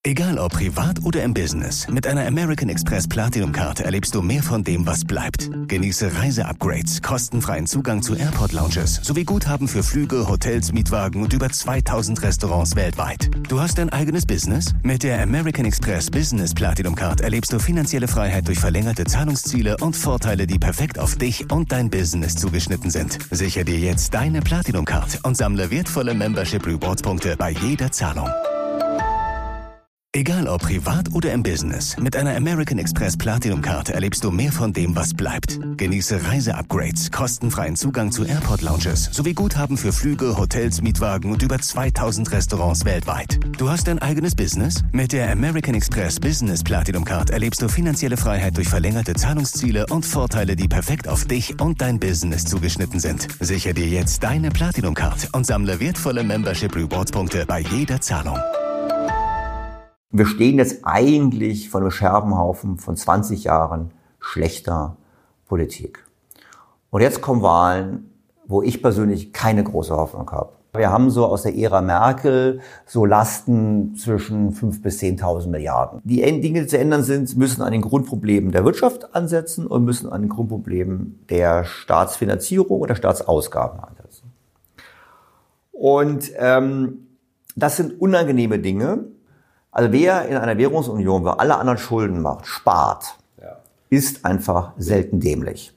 Egal ob privat oder im Business, mit einer American Express Platinum Card erlebst du mehr von dem, was bleibt. Genieße Reise-Upgrades, kostenfreien Zugang zu Airport-Lounges sowie Guthaben für Flüge, Hotels, Mietwagen und über 2000 Restaurants weltweit. Du hast dein eigenes Business? Mit der American Express Business Platinum Card erlebst du finanzielle Freiheit durch verlängerte Zahlungsziele und Vorteile, die perfekt auf dich und dein Business zugeschnitten sind. Sichere dir jetzt deine Platinum Card und sammle wertvolle Membership Rewards Punkte bei jeder Zahlung. Egal ob privat oder im Business, mit einer American Express Platinum Card erlebst du mehr von dem, was bleibt. Genieße Reise-Upgrades, kostenfreien Zugang zu Airport-Lounges sowie Guthaben für Flüge, Hotels, Mietwagen und über 2000 Restaurants weltweit. Du hast dein eigenes Business? Mit der American Express Business Platinum Card erlebst du finanzielle Freiheit durch verlängerte Zahlungsziele und Vorteile, die perfekt auf dich und dein Business zugeschnitten sind. Sichere dir jetzt deine Platinum Card und sammle wertvolle Membership Rewards Punkte bei jeder Zahlung. Wir stehen jetzt eigentlich vor einem Scherbenhaufen von 20 Jahren schlechter Politik. Und jetzt kommen Wahlen, wo ich persönlich keine große Hoffnung habe. Wir haben so aus der Ära Merkel so Lasten zwischen 5.000 bis 10.000 Milliarden. Die Dinge, die zu ändern sind, müssen an den Grundproblemen der Wirtschaft ansetzen und müssen an den Grundproblemen der Staatsfinanzierung oder Staatsausgaben ansetzen. Und das sind unangenehme Dinge. Also wer in einer Währungsunion, wo alle anderen Schulden macht, spart, ist einfach selten dämlich.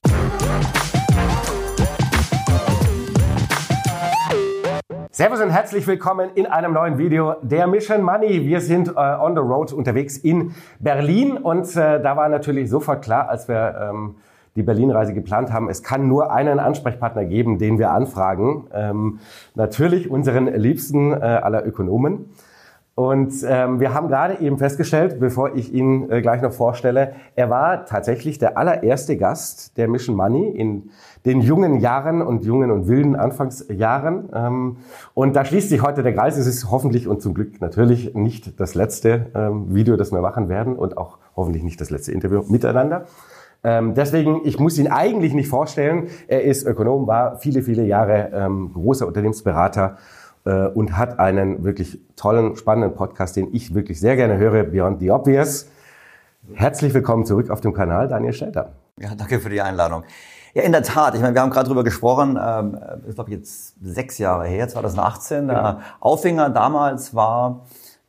Servus und herzlich willkommen in einem neuen Video der Mission Money. Wir sind on the road unterwegs in Berlin und da war natürlich sofort klar, als wir die Berlin-Reise geplant haben, es kann nur einen Ansprechpartner geben, den wir anfragen. Natürlich unseren liebsten aller Ökonomen. Und wir haben gerade eben festgestellt, bevor ich ihn gleich noch vorstelle, er war tatsächlich der allererste Gast der Mission Money in den jungen Jahren und jungen und wilden Anfangsjahren. Und da schließt sich heute der Kreis. Es ist hoffentlich und zum Glück natürlich nicht das letzte Video, das wir machen werden und auch hoffentlich nicht das letzte Interview miteinander. Deswegen, ich muss ihn eigentlich nicht vorstellen. Er ist Ökonom, war viele, viele Jahre großer Unternehmensberater und hat einen wirklich tollen, spannenden Podcast, den ich wirklich sehr gerne höre, Beyond the Obvious. Herzlich willkommen zurück auf dem Kanal, Daniel Stelter. Ja, danke für die Einladung. Ja, in der Tat. Ich meine, wir haben gerade drüber gesprochen, ich glaube jetzt 6 Jahre her, 2018. Genau. Aufhänger damals war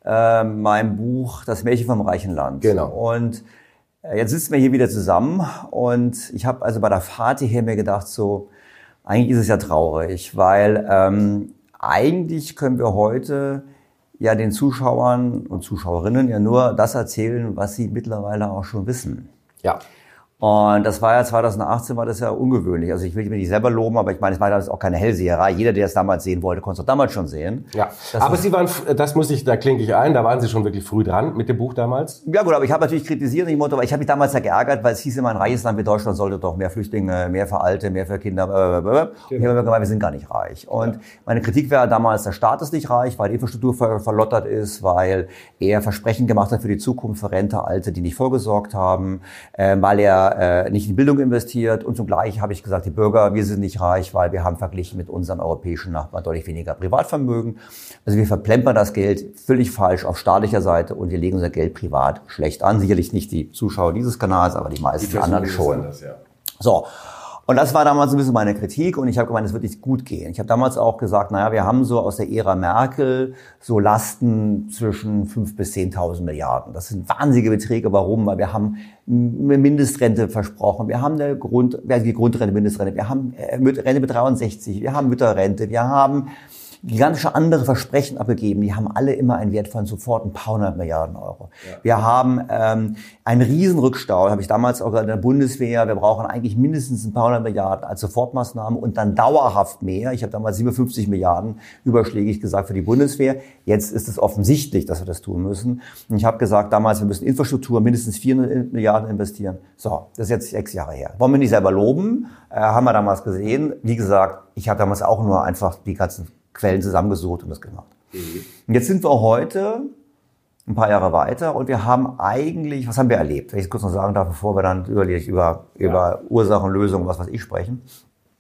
mein Buch Das Märchen vom reichen Land. Genau. Und jetzt sitzen wir hier wieder zusammen und ich habe also bei der Fahrt hierher mir gedacht, so, eigentlich ist es ja traurig, weil eigentlich können wir heute ja den Zuschauern und Zuschauerinnen ja nur das erzählen, was sie mittlerweile auch schon wissen. Ja. Und das war ja 2018, war das ja ungewöhnlich. Also ich will mich nicht selber loben, aber ich meine, es war damals auch keine Hellseherei. Jeder, der es damals sehen wollte, konnte es auch damals schon sehen. Ja, aber Sie waren, da klinke ich ein, da waren Sie schon wirklich früh dran mit dem Buch damals? Ja gut, aber ich habe natürlich kritisiert, aber ich habe mich damals ja geärgert, weil es hieß immer, ein reiches Land wie Deutschland sollte doch mehr Flüchtlinge, mehr für Alte, mehr für Kinder, Genau. Ich habe immer gemeint, wir sind gar nicht reich. Und meine Kritik war damals, der Staat ist nicht reich, weil die Infrastruktur verlottert ist, weil er Versprechen gemacht hat für die Zukunft, für Rente, Alte, die nicht vorgesorgt haben, weil er nicht in Bildung investiert und zugleich habe ich gesagt, die Bürger, wir sind nicht reich, weil wir haben verglichen mit unseren europäischen Nachbarn deutlich weniger Privatvermögen. Also wir verplempern das Geld völlig falsch auf staatlicher Seite und wir legen unser Geld privat schlecht an. Sicherlich nicht die Zuschauer dieses Kanals, aber die meisten anderen schon. So. Und das war damals ein bisschen meine Kritik und ich habe gemeint, es wird nicht gut gehen. Ich habe damals auch gesagt, wir haben so aus der Ära Merkel so Lasten zwischen 5.000 bis 10.000 Milliarden. Das sind wahnsinnige Beträge. Warum? Weil wir haben eine Mindestrente versprochen, wir haben die Grundrente, Mindestrente, wir haben Rente mit 63, wir haben Mütterrente, wir haben gigantische andere Versprechen abgegeben, die haben alle immer einen Wert von sofort ein paar 100 Milliarden Euro. Ja. Wir haben einen riesen Rückstau, habe ich damals auch gesagt, in der Bundeswehr, wir brauchen eigentlich mindestens ein paar 100 Milliarden als Sofortmaßnahme und dann dauerhaft mehr. Ich habe damals 57 Milliarden überschlägig gesagt für die Bundeswehr. Jetzt ist es offensichtlich, dass wir das tun müssen. Und ich habe gesagt damals, wir müssen Infrastruktur mindestens 400 Milliarden investieren. So, das ist jetzt 6 Jahre her. Wollen wir nicht selber loben, haben wir damals gesehen. Wie gesagt, ich habe damals auch nur einfach die ganzen Quellen zusammengesucht und das gemacht. Und jetzt sind wir heute ein paar Jahre weiter und wir haben eigentlich, was haben wir erlebt? Wenn ich es kurz noch sagen darf, bevor wir dann über Ursachen, Lösungen, was weiß ich sprechen.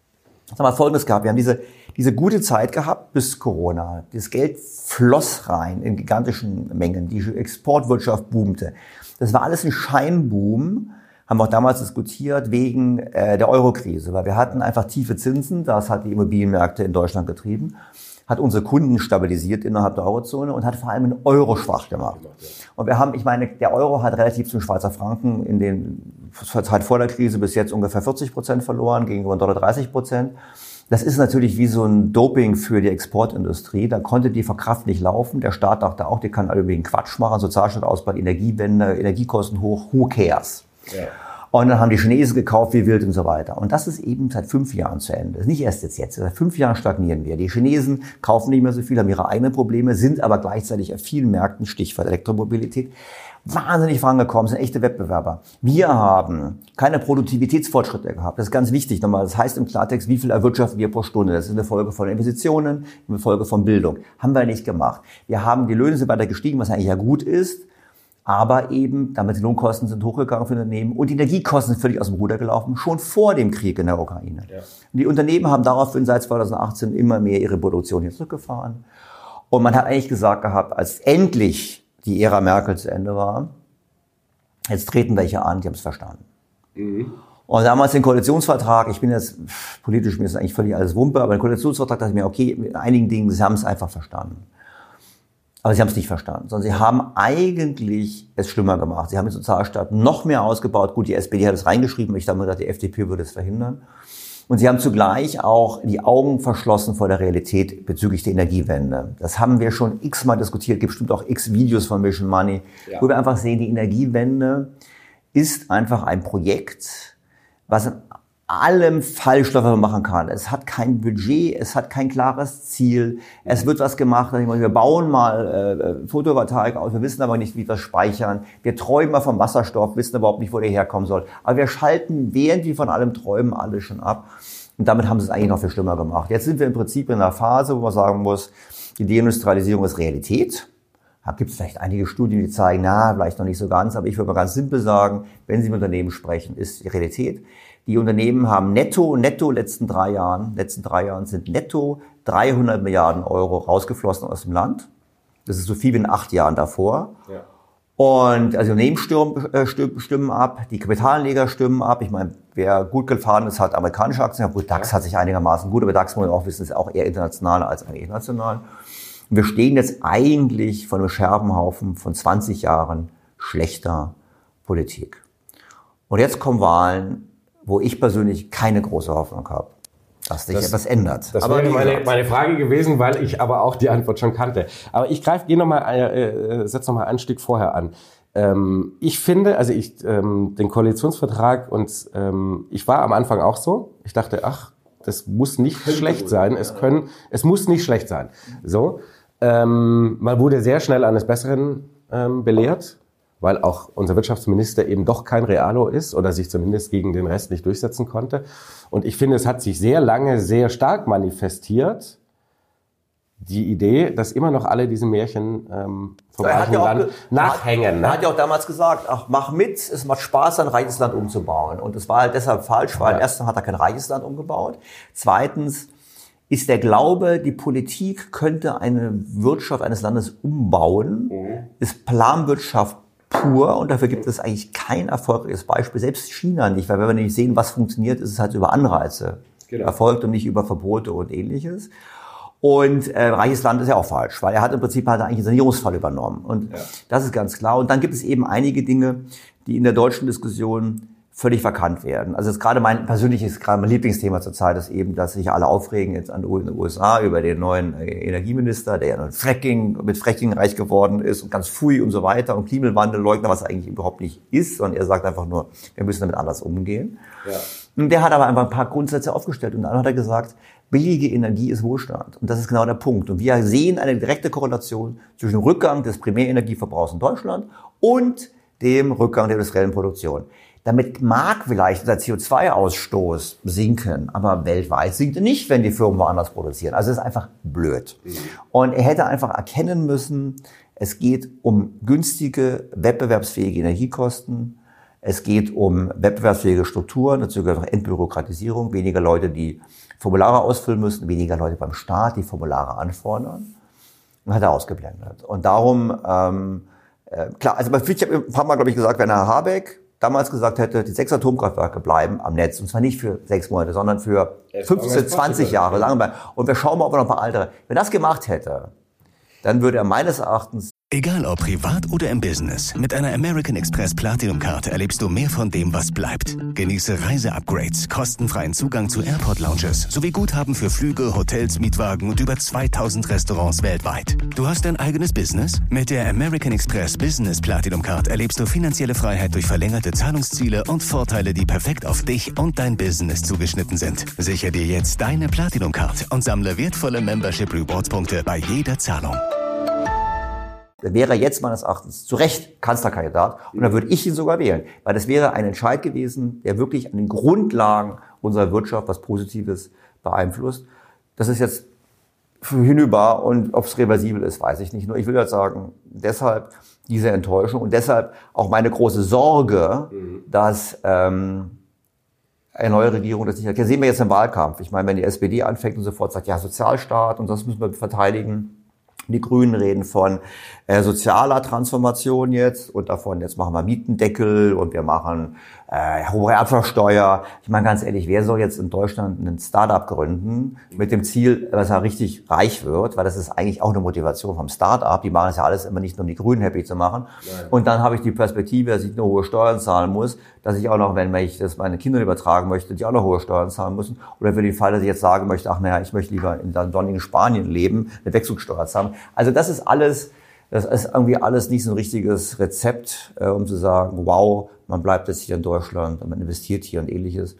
Jetzt haben wir Folgendes gehabt. Wir haben diese gute Zeit gehabt bis Corona. Das Geld floss rein in gigantischen Mengen. Die Exportwirtschaft boomte. Das war alles ein Scheinboom. Haben wir auch damals diskutiert wegen der Euro-Krise. Weil wir hatten einfach tiefe Zinsen. Das hat die Immobilienmärkte in Deutschland getrieben. Hat unsere Kunden stabilisiert innerhalb der Eurozone und hat vor allem den Euro schwach gemacht. Und wir haben, ich meine, der Euro hat relativ zum Schweizer Franken in den Zeit vor der Krise bis jetzt ungefähr 40% verloren, gegenüber Dollar 30%. Das ist natürlich wie so ein Doping für die Exportindustrie. Da konnte die Verkraft nicht laufen. Der Staat dachte auch, die kann alle wegen Quatsch machen, Sozialstaatausbau, Energiewende, Energiekosten hoch, who cares? Ja. Und dann haben die Chinesen gekauft wie wild und so weiter. Und das ist eben seit 5 Jahren zu Ende. Das ist nicht erst jetzt. Seit 5 Jahren stagnieren wir. Die Chinesen kaufen nicht mehr so viel, haben ihre eigenen Probleme, sind aber gleichzeitig auf vielen Märkten, Stichwort Elektromobilität, wahnsinnig vorangekommen, sind echte Wettbewerber. Wir haben keine Produktivitätsfortschritte gehabt. Das ist ganz wichtig nochmal. Das heißt im Klartext, wie viel erwirtschaften wir pro Stunde? Das ist eine Folge von Investitionen, eine Folge von Bildung. Haben wir nicht gemacht. Wir haben, die Löhne sind weiter gestiegen, was eigentlich ja gut ist. Aber eben, damit die Lohnkosten sind hochgegangen für Unternehmen und die Energiekosten sind völlig aus dem Ruder gelaufen, schon vor dem Krieg in der Ukraine. Ja. Und die Unternehmen haben daraufhin seit 2018 immer mehr ihre Produktion hier zurückgefahren. Und man hat eigentlich gesagt gehabt, als endlich die Ära Merkel zu Ende war, jetzt treten welche an, die haben es verstanden. Mhm. Und damals den Koalitionsvertrag, ich bin jetzt politisch, mir ist eigentlich völlig alles Wumpe, aber den Koalitionsvertrag dachte ich mir, okay, mit einigen Dingen, sie haben es einfach verstanden. Aber sie haben es nicht verstanden, sondern sie haben eigentlich es schlimmer gemacht. Sie haben den Sozialstaat noch mehr ausgebaut. Gut, die SPD hat es reingeschrieben. Ich habe mir gedacht, die FDP würde es verhindern. Und sie haben zugleich auch die Augen verschlossen vor der Realität bezüglich der Energiewende. Das haben wir schon x-mal diskutiert. Es gibt bestimmt auch x Videos von Mission Money, ja, wo wir einfach sehen, die Energiewende ist einfach ein Projekt, was in allem falsch, was man machen kann. Es hat kein Budget, es hat kein klares Ziel. Es wird was gemacht, wir bauen mal Photovoltaik aus, wir wissen aber nicht, wie wir das speichern. Wir träumen mal vom Wasserstoff, wissen überhaupt nicht, wo der herkommen soll. Aber wir schalten, während wir von allem träumen, alles schon ab. Und damit haben sie es eigentlich noch viel schlimmer gemacht. Jetzt sind wir im Prinzip in einer Phase, wo man sagen muss, die Deindustrialisierung ist Realität. Da gibt es vielleicht einige Studien, die zeigen, na, vielleicht noch nicht so ganz, aber ich würde mal ganz simpel sagen, wenn Sie mit Unternehmen sprechen, ist die Realität. Die Unternehmen haben netto letzten drei Jahren sind netto 300 Milliarden Euro rausgeflossen aus dem Land. Das ist so viel wie in 8 Jahren davor. Ja. Und also Unternehmen stimmen ab, die Kapitalanleger stimmen ab. Ich meine, wer gut gefahren ist, hat amerikanische Aktien. Gut, DAX hat sich einigermaßen gut, aber DAX, muss man auch wissen, ist auch eher international als eigentlich national. Und wir stehen jetzt eigentlich vor einem Scherbenhaufen von 20 Jahren schlechter Politik. Und jetzt kommen Wahlen, wo ich persönlich keine große Hoffnung habe, dass sich etwas ändert. Das wäre meine Frage gewesen, weil ich aber auch die Antwort schon kannte. Aber ich setze noch mal ein Stück vorher an. Ich finde, also den Koalitionsvertrag und ich war am Anfang auch so. Ich dachte, ach, das muss nicht schlecht sein. Es muss nicht schlecht sein. So, man wurde sehr schnell eines Besseren belehrt, weil auch unser Wirtschaftsminister eben doch kein Realo ist oder sich zumindest gegen den Rest nicht durchsetzen konnte. Und ich finde, es hat sich sehr lange, sehr stark manifestiert, die Idee, dass immer noch alle diese Märchen vom reichen Land nachhängen. Er hat ja auch damals gesagt, ach, mach mit, es macht Spaß, ein reiches Land umzubauen. Und das war halt deshalb falsch, weil erstens hat er kein reiches Land umgebaut. Zweitens ist der Glaube, die Politik könnte eine Wirtschaft eines Landes umbauen, ist Planwirtschaft pur und dafür gibt es eigentlich kein erfolgreiches Beispiel, selbst China nicht, weil wenn wir nicht sehen, was funktioniert, ist es halt über Anreize erfolgt und nicht über Verbote und Ähnliches. Und reiches Land ist ja auch falsch, weil er hat im Prinzip halt eigentlich einen Sanierungsfall übernommen und das ist ganz klar. Und dann gibt es eben einige Dinge, die in der deutschen Diskussion völlig verkannt werden. Also das ist gerade mein Lieblingsthema zurzeit ist eben, dass sich alle aufregen jetzt an den USA über den neuen Energieminister, der ja mit Fracking reich geworden ist und ganz pfui und so weiter und Klimawandel leugnet, was eigentlich überhaupt nicht ist, sondern er sagt einfach nur, wir müssen damit anders umgehen. Ja. Und der hat aber einfach ein paar Grundsätze aufgestellt und dann hat er gesagt, billige Energie ist Wohlstand. Und das ist genau der Punkt. Und wir sehen eine direkte Korrelation zwischen dem Rückgang des Primärenergieverbrauchs in Deutschland und dem Rückgang der industriellen Produktion. Damit mag vielleicht der CO2-Ausstoß sinken, aber weltweit sinkt er nicht, wenn die Firmen woanders produzieren. Also es ist einfach blöd. Und er hätte einfach erkennen müssen, es geht um günstige, wettbewerbsfähige Energiekosten. Es geht um wettbewerbsfähige Strukturen, dazu gehört auch Entbürokratisierung, weniger Leute, die Formulare ausfüllen müssen, weniger Leute beim Staat, die Formulare anfordern. Und hat er ausgeblendet. Und darum, klar, also ich habe ein paar Mal, glaube ich, gesagt, wenn Herr Habeck damals gesagt hätte, die 6 Atomkraftwerke bleiben am Netz, und zwar nicht für 6 Monate, sondern für 15, 20 Jahre, sagen wir mal. Und wir schauen mal, ob er noch ein paar andere. Wenn er das gemacht hätte, dann würde er meines Erachtens... Egal ob privat oder im Business, mit einer American Express Platinum-Karte erlebst du mehr von dem, was bleibt. Genieße Reise-Upgrades, kostenfreien Zugang zu Airport-Lounges sowie Guthaben für Flüge, Hotels, Mietwagen und über 2000 Restaurants weltweit. Du hast dein eigenes Business? Mit der American Express Business Platinum-Card erlebst du finanzielle Freiheit durch verlängerte Zahlungsziele und Vorteile, die perfekt auf dich und dein Business zugeschnitten sind. Sichere dir jetzt deine Platinum-Card und sammle wertvolle Membership-Rewards-Punkte bei jeder Zahlung. Wäre jetzt meines Erachtens zu Recht Kanzlerkandidat und dann würde ich ihn sogar wählen. Weil das wäre ein Entscheid gewesen, der wirklich an den Grundlagen unserer Wirtschaft was Positives beeinflusst. Das ist jetzt hinüber und ob es reversibel ist, weiß ich nicht. Nur ich will halt sagen, deshalb diese Enttäuschung und deshalb auch meine große Sorge, dass eine neue Regierung das nicht hat. Das sehen wir jetzt im Wahlkampf. Ich meine, wenn die SPD anfängt und sofort sagt, ja, Sozialstaat und das müssen wir verteidigen. Die Grünen reden von sozialer Transformation jetzt und davon, jetzt machen wir Mietendeckel und wir machen hohe Erbschaftssteuer. Ich meine ganz ehrlich, wer soll jetzt in Deutschland ein Start-up gründen mit dem Ziel, dass er richtig reich wird? Weil das ist eigentlich auch eine Motivation vom Start-up. Die machen das ja alles immer nicht nur, um die Grünen happy zu machen. Nein. Und dann habe ich die Perspektive, dass ich nur hohe Steuern zahlen muss, dass ich auch noch, wenn ich das meinen Kindern übertragen möchte, die auch noch hohe Steuern zahlen müssen. Oder für den Fall, dass ich jetzt sagen möchte, ach naja, ich möchte lieber in sonnigen Spanien leben, eine Wechselsteuer zahlen. Also das ist irgendwie alles nicht so ein richtiges Rezept, um zu sagen, wow, man bleibt jetzt hier in Deutschland und man investiert hier und Ähnliches.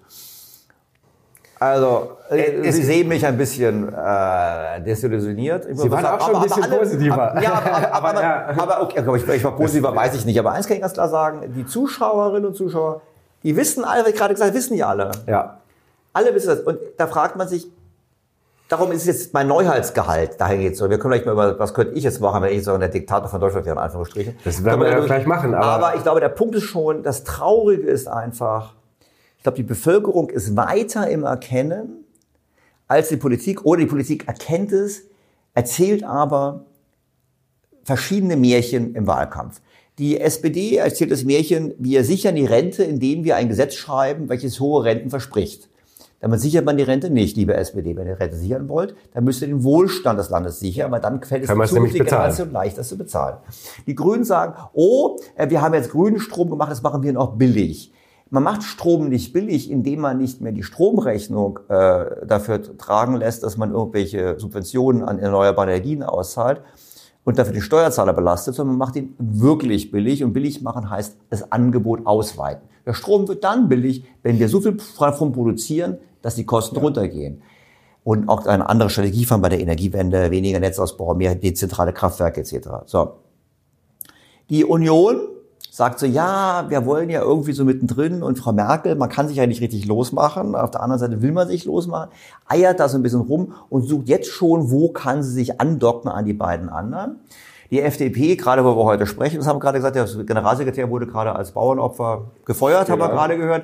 Also, Sie sehen mich ein bisschen desillusioniert. Sie waren auch schon ein bisschen positiver. Aber okay, ich war positiver, weiß ich nicht. Aber eins kann ich ganz klar sagen, die Zuschauerinnen und Zuschauer, die wissen alle, was ich gerade gesagt habe, wissen ja alle. Ja. Alle wissen das. Und da fragt man sich, darum ist jetzt mein Neuheitsgehalt, dahin geht's so. Wir können gleich mal über, was könnte ich jetzt machen, wenn ich so der Diktator von Deutschland wäre, in Anführungsstrichen. Das werden wir ja gleich machen. Aber ich glaube, der Punkt ist schon, das Traurige ist einfach, ich glaube, die Bevölkerung ist weiter im Erkennen als die Politik, oder die Politik erkennt es, erzählt aber verschiedene Märchen im Wahlkampf. Die SPD erzählt das Märchen, wir sichern die Rente, indem wir ein Gesetz schreiben, welches hohe Renten verspricht. Damit sichert man die Rente nicht, liebe SPD. Wenn ihr die Rente sichern wollt, dann müsst ihr den Wohlstand des Landes sichern, weil dann fällt es der zukünftigen Generation leicht, das zu bezahlen. Die Grünen sagen, wir haben jetzt grünen Strom gemacht, das machen wir noch billig. Man macht Strom nicht billig, indem man nicht mehr die Stromrechnung dafür tragen lässt, dass man irgendwelche Subventionen an erneuerbare Energien auszahlt und dafür die Steuerzahler belastet, sondern man macht ihn wirklich billig. Und billig machen heißt, das Angebot ausweiten. Der Strom wird dann billig, wenn wir so viel davon produzieren, dass die Kosten runtergehen. Und auch eine andere Strategie fahren bei der Energiewende, weniger Netzausbau, mehr dezentrale Kraftwerke etc. So. Die Union sagt so, ja, wir wollen ja irgendwie so mittendrin und Frau Merkel, man kann sich ja nicht richtig losmachen. Auf der anderen Seite will man sich losmachen, eiert da so ein bisschen rum und sucht jetzt schon, wo kann sie sich andocken an die beiden anderen. Die FDP, gerade wo wir heute sprechen, das haben wir gerade gesagt, der Generalsekretär wurde gerade als Bauernopfer gefeuert, haben wir gerade gehört.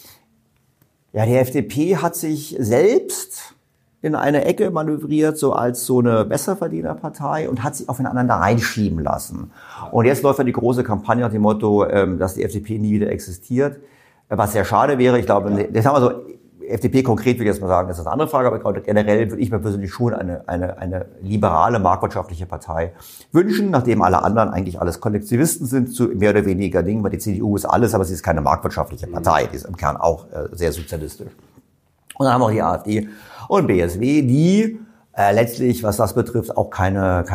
Ja, die FDP hat sich selbst in eine Ecke manövriert, so als so eine Besserverdienerpartei und hat sich aufeinander reinschieben lassen. Und jetzt läuft ja die große Kampagne nach dem Motto, dass die FDP nie wieder existiert, was sehr schade wäre. Ich glaube, das haben wir so, FDP konkret würde ich jetzt mal sagen, das ist eine andere Frage, aber generell würde ich mir persönlich schon eine liberale, marktwirtschaftliche Partei wünschen, nachdem alle anderen eigentlich alles Kollektivisten sind, zu mehr oder weniger Dingen, weil die CDU ist alles, aber sie ist keine marktwirtschaftliche Partei, die ist im Kern auch sehr sozialistisch. Und dann haben wir auch die AfD und BSW, die letztlich, was das betrifft, auch keine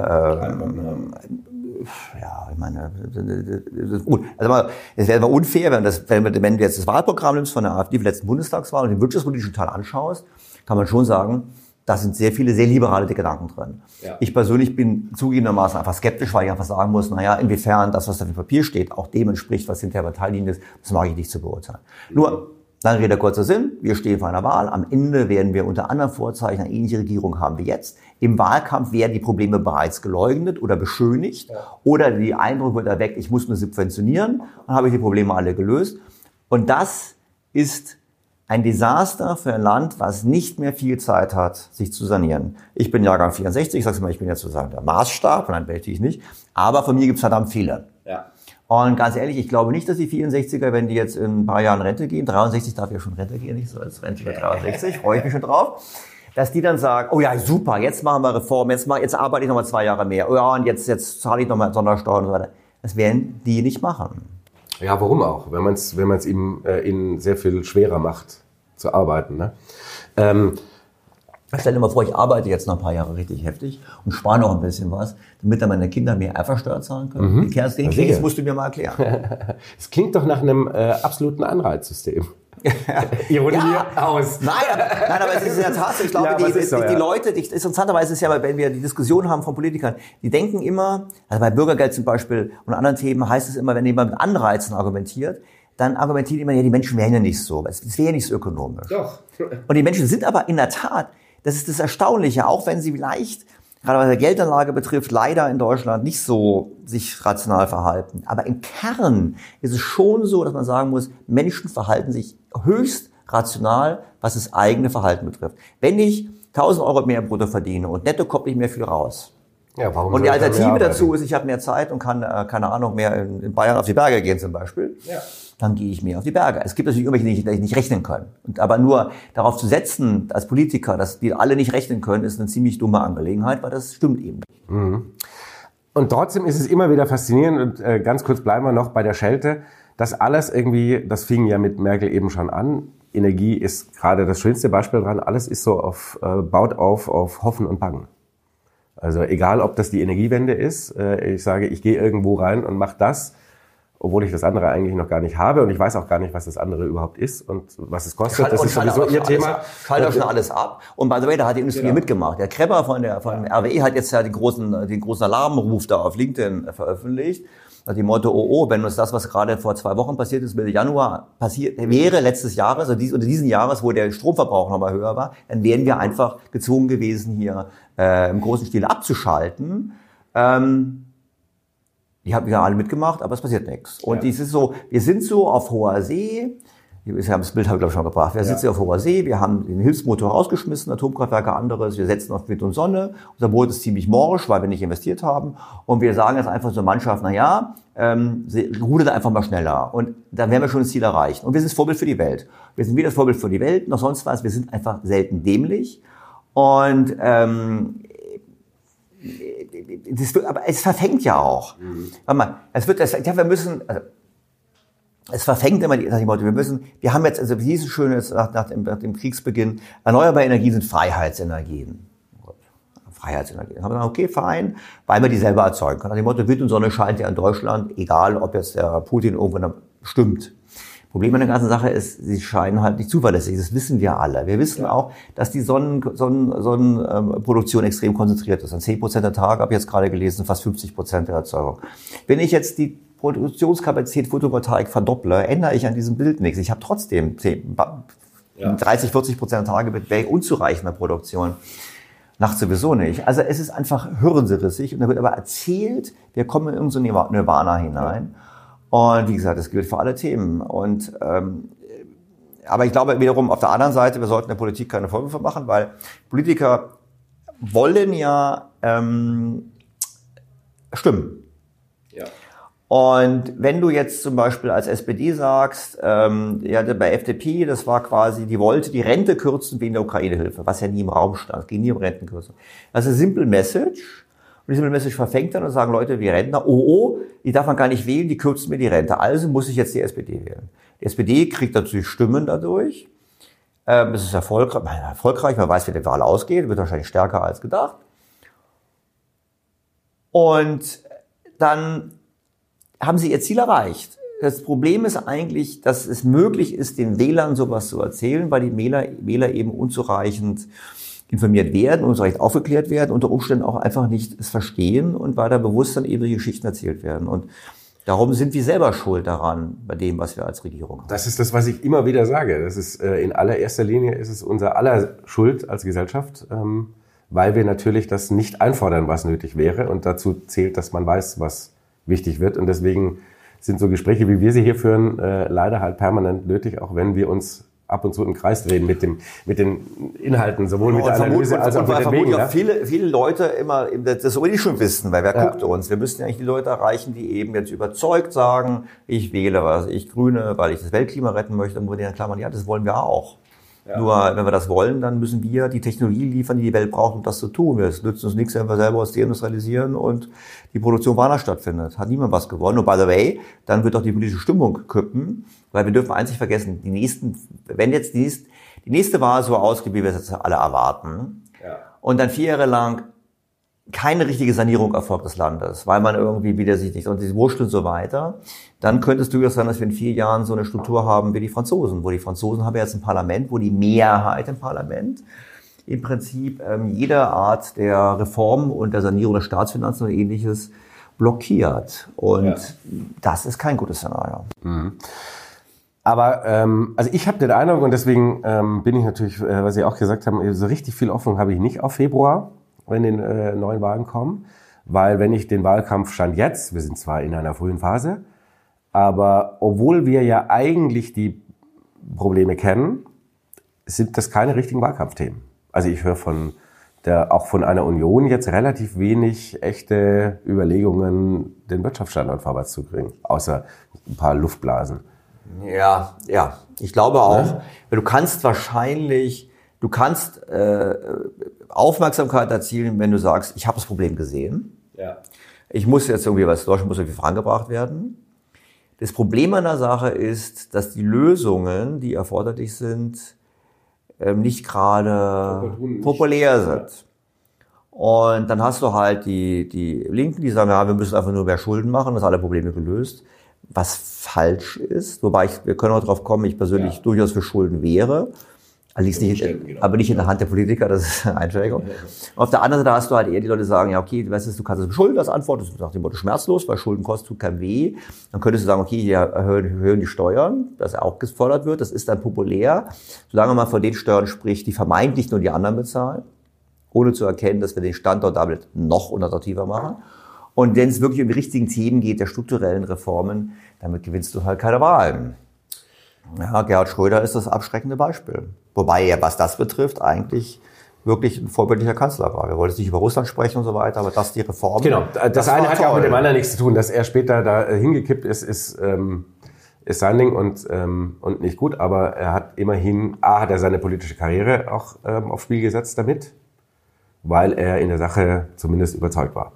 ja, ich meine, gut. Also es wäre mal unfair, wenn du jetzt das Wahlprogramm nimmst von der AfD für die letzten Bundestagswahl und den wirtschaftspolitischen Teil anschaust, kann man schon sagen, da sind sehr viele sehr liberale Gedanken drin. Ja. Ich persönlich bin zugegebenermaßen einfach skeptisch, weil ich einfach sagen muss, naja, inwiefern das, was da auf dem Papier steht, auch dem entspricht, was hinter der Parteilinie ist, das mag ich nicht zu beurteilen. Nur, lange Rede, kurzer Sinn, wir stehen vor einer Wahl. Am Ende werden wir unter anderem Vorzeichen eine ähnliche Regierung haben wie jetzt. Im Wahlkampf werden die Probleme bereits geleugnet oder beschönigt oder der Eindruck wird erweckt, ich muss nur subventionieren, dann habe ich die Probleme alle gelöst. Und das ist ein Desaster für ein Land, was nicht mehr viel Zeit hat, sich zu sanieren. Ich bin Jahrgang 64, ich sage mal, ich bin jetzt sozusagen der Maßstab, nein, welche ich nicht, aber von mir gibt es verdammt viele. Ja. Und ganz ehrlich, ich glaube nicht, dass die 64er, wenn die jetzt in ein paar Jahren Rente gehen, 63 darf ja schon Rente gehen, nicht so als Rente für 63, freue ich mich schon drauf, dass die dann sagen, oh ja, super, jetzt machen wir Reformen, jetzt arbeite ich nochmal 2 Jahre mehr, oh ja, und jetzt zahle ich nochmal Sondersteuern und so weiter. Das werden die nicht machen. Ja, warum auch? Wenn man es ihnen sehr viel schwerer macht, zu arbeiten. Ne? Stell dir mal vor, ich arbeite jetzt noch ein paar Jahre richtig heftig und spare noch ein bisschen was, damit dann meine Kinder mehr Erbversteuer zahlen können. Den Case musst du mir mal erklären. Es klingt doch nach einem absoluten Anreizsystem. Ironie aus. Nein, aber es ist ja tatsächlich, ich glaube, die Leute, interessanterweise ist ja, wenn wir die Diskussion haben von Politikern, die denken immer, also bei Bürgergeld zum Beispiel und anderen Themen heißt es immer, wenn jemand mit Anreizen argumentiert, dann argumentiert immer, ja, die Menschen wären ja nicht so, es wäre ja nicht so ökonomisch. Doch. Und die Menschen sind aber in der Tat, das ist das Erstaunliche, auch wenn sie vielleicht, gerade was die Geldanlage betrifft, leider in Deutschland nicht so sich rational verhalten. Aber im Kern ist es schon so, dass man sagen muss, Menschen verhalten sich höchst rational, was das eigene Verhalten betrifft. Wenn ich 1.000 Euro mehr brutto verdiene und netto kommt nicht mehr viel raus. Ja, warum und die Alternative dazu ist, ich habe mehr Zeit und kann, keine Ahnung, mehr in Bayern auf die Berge gehen zum Beispiel. Ja. Dann gehe ich mehr auf die Berge. Es gibt natürlich irgendwelche, die nicht rechnen können. Aber nur darauf zu setzen, als Politiker, dass die alle nicht rechnen können, ist eine ziemlich dumme Angelegenheit, weil das stimmt eben nicht. Mhm. Und trotzdem ist es immer wieder faszinierend, und ganz kurz bleiben wir noch bei der Schelte, dass alles irgendwie, das fing ja mit Merkel eben schon an, Energie ist gerade das schönste Beispiel dran, alles ist so baut auf Hoffen und Bangen. Also egal, ob das die Energiewende ist, ich sage, ich gehe irgendwo rein und mache das, obwohl ich das andere eigentlich noch gar nicht habe und ich weiß auch gar nicht, was das andere überhaupt ist und was es kostet. Das ist sowieso ihr Thema. Schaltet auch schon alles ab. Und by the way, da hat die Industrie mitgemacht. Der Krepper von RWE hat jetzt ja den großen Alarmruf da auf LinkedIn veröffentlicht. Nach dem Motto, wenn uns das, was gerade vor 2 Wochen passiert ist, Mitte Januar passiert wäre letztes Jahres, oder diesen Jahres, wo der Stromverbrauch nochmal höher war, dann wären wir einfach gezwungen gewesen, hier im großen Stil abzuschalten. Die haben ja alle mitgemacht, aber es passiert nichts. Und dies ist so, wir sind so auf hoher See. Das Bild habe ich, glaube ich, schon gebracht. Wir sitzen auf hoher See, wir haben den Hilfsmotor rausgeschmissen, Atomkraftwerke anderes, wir setzen auf Wind und Sonne. Unser Boot ist ziemlich morsch, weil wir nicht investiert haben. Und wir sagen jetzt einfach zur Mannschaft, rudert einfach mal schneller. Und dann werden wir schon das Ziel erreichen. Und wir sind das Vorbild für die Welt. Wir sind wie das Vorbild für die Welt, noch sonst was. Wir sind einfach selten dämlich. Und aber es verfängt ja auch. Warte mal, es verfängt immer die Motto, wir haben jetzt, also wie hieß es schön jetzt nach dem Kriegsbeginn, erneuerbare Energien sind Freiheitsenergien. Freiheitsenergien. Dann haben wir gesagt, okay, fein, weil wir die selber erzeugen können. Nach dem Motto, Wind und Sonne scheint ja in Deutschland, egal ob jetzt der Putin irgendwann stimmt. Problem an der ganzen Sache ist, sie scheinen halt nicht zuverlässig. Das wissen wir alle. Wir wissen auch, dass die Sonnenproduktion extrem konzentriert ist. An 10% der Tage, habe ich jetzt gerade gelesen, fast 50% der Erzeugung. Wenn ich jetzt die Produktionskapazität Photovoltaik verdopple, ändere ich an diesem Bild nichts. Ich habe trotzdem 30-40% der Tage mit unzureichender Produktion. Nachts sowieso nicht. Also es ist einfach hirnrissig und da wird aber erzählt, wir kommen in irgendein Nirvana hinein. Und wie gesagt, das gilt für alle Themen. Und aber ich glaube wiederum auf der anderen Seite, wir sollten der Politik keine Vorwürfe machen, weil Politiker wollen ja stimmen. Ja. Und wenn du jetzt zum Beispiel als SPD sagst, bei FDP, das war quasi, die wollte die Rente kürzen wegen der Ukraine-Hilfe, was ja nie im Raum stand. Es ging nie um Rentenkürzung. Das ist eine simple Message. Und diese Message verfängt dann und sagen Leute wie Rentner, die darf man gar nicht wählen, die kürzen mir die Rente. Also muss ich jetzt die SPD wählen. Die SPD kriegt natürlich Stimmen dadurch. Es ist erfolgreich, man weiß, wie die Wahl ausgeht, wird wahrscheinlich stärker als gedacht. Und dann haben sie ihr Ziel erreicht. Das Problem ist eigentlich, dass es möglich ist, den Wählern sowas zu erzählen, weil die Wähler eben unzureichend informiert werden, unzureichend aufgeklärt werden, unter Umständen auch einfach nicht es verstehen und weil da bewusst dann eben die Geschichten erzählt werden. Und darum sind wir selber schuld daran, bei dem, was wir als Regierung haben. Das ist das, was ich immer wieder sage. Das ist in allererster Linie ist es unser aller Schuld als Gesellschaft, weil wir natürlich das nicht einfordern, was nötig wäre. Und dazu zählt, dass man weiß, was wichtig wird. Und deswegen sind so Gespräche, wie wir sie hier führen, leider halt permanent nötig, auch wenn wir uns ab und zu im Kreis drehen mit den Inhalten, sowohl mit der Analyse als auch mit den Wegen. Ja, viele Leute immer das sowieso schon wissen, weil wer guckt uns? Wir müssen ja eigentlich die Leute erreichen, die eben jetzt überzeugt sagen, ich wähle Grüne, weil ich das Weltklima retten möchte, und wo die dann klammern, ja, das wollen wir auch. Ja. Nur wenn wir das wollen, dann müssen wir die Technologie liefern, die die Welt braucht, um das zu tun. Es nützt uns nichts, wenn wir selber was deindustrialisieren und die Produktion woanders stattfindet. Hat niemand was gewonnen. Und by the way, dann wird auch die politische Stimmung kippen, weil wir dürfen eins nicht vergessen, die nächste Wahl so ausgeht, wie wir es jetzt alle erwarten, und dann 4 Jahre lang keine richtige Sanierung erfolgt des Landes, weil man irgendwie wieder sich nicht, und diese Wurscht und so weiter, dann könnte es durchaus sein, dass wir in 4 Jahren so eine Struktur haben wie die Franzosen, wo die Franzosen haben jetzt ein Parlament, wo die Mehrheit im Parlament im Prinzip jede Art der Reform und der Sanierung der Staatsfinanzen und Ähnliches blockiert. Und das ist kein gutes Szenario. Mhm. Aber also ich habe den Eindruck, und deswegen bin ich natürlich, was Sie auch gesagt haben, so richtig viel Hoffnung habe ich nicht auf Februar, wenn die neuen Wahlen kommen. Weil wenn ich den Wahlkampfstand jetzt, wir sind zwar in einer frühen Phase, aber obwohl wir ja eigentlich die Probleme kennen, sind das keine richtigen Wahlkampfthemen. Also ich höre auch von einer Union jetzt relativ wenig echte Überlegungen, den Wirtschaftsstandort vorwärts zu bringen, außer ein paar Luftblasen. Ja, ich glaube auch, weil du kannst Aufmerksamkeit erzielen, wenn du sagst, ich habe das Problem gesehen. Ja. Ich muss jetzt irgendwie Deutschland muss irgendwie vorangebracht werden. Das Problem an der Sache ist, dass die Lösungen, die erforderlich sind, nicht gerade populär sind. Und dann hast du halt die Linken, die sagen, ja, wir müssen einfach nur mehr Schulden machen, das alle Probleme gelöst. Was falsch ist, wobei wir können auch darauf kommen, ich persönlich durchaus für Schulden wäre. Allerdings aber nicht in der Hand der Politiker, das ist eine Einschränkung. Auf der anderen Seite hast du halt eher die Leute, die sagen, ja, okay, du kannst es beschulden, das antwortest du nach dem Motto schmerzlos, weil Schulden kostet, tut keinem weh. Dann könntest du sagen, okay, wir erhöhen die Steuern, das auch gefordert wird, das ist dann populär, solange man von den Steuern spricht, die vermeintlich nur die anderen bezahlen, ohne zu erkennen, dass wir den Standort damit noch unattraktiver machen. Und wenn es wirklich um die richtigen Themen geht, der strukturellen Reformen, damit gewinnst du halt keine Wahlen. Ja, Gerhard Schröder ist das abschreckende Beispiel. Wobei er, was das betrifft, eigentlich wirklich ein vorbildlicher Kanzler war. Wir wollten nicht über Russland sprechen und so weiter, aber die Reformen... Genau, das eine hat ja auch mit dem anderen nichts zu tun. Dass er später da hingekippt ist sein Ding und nicht gut. Aber er hat immerhin, hat er seine politische Karriere auch aufs Spiel gesetzt damit, weil er in der Sache zumindest überzeugt war.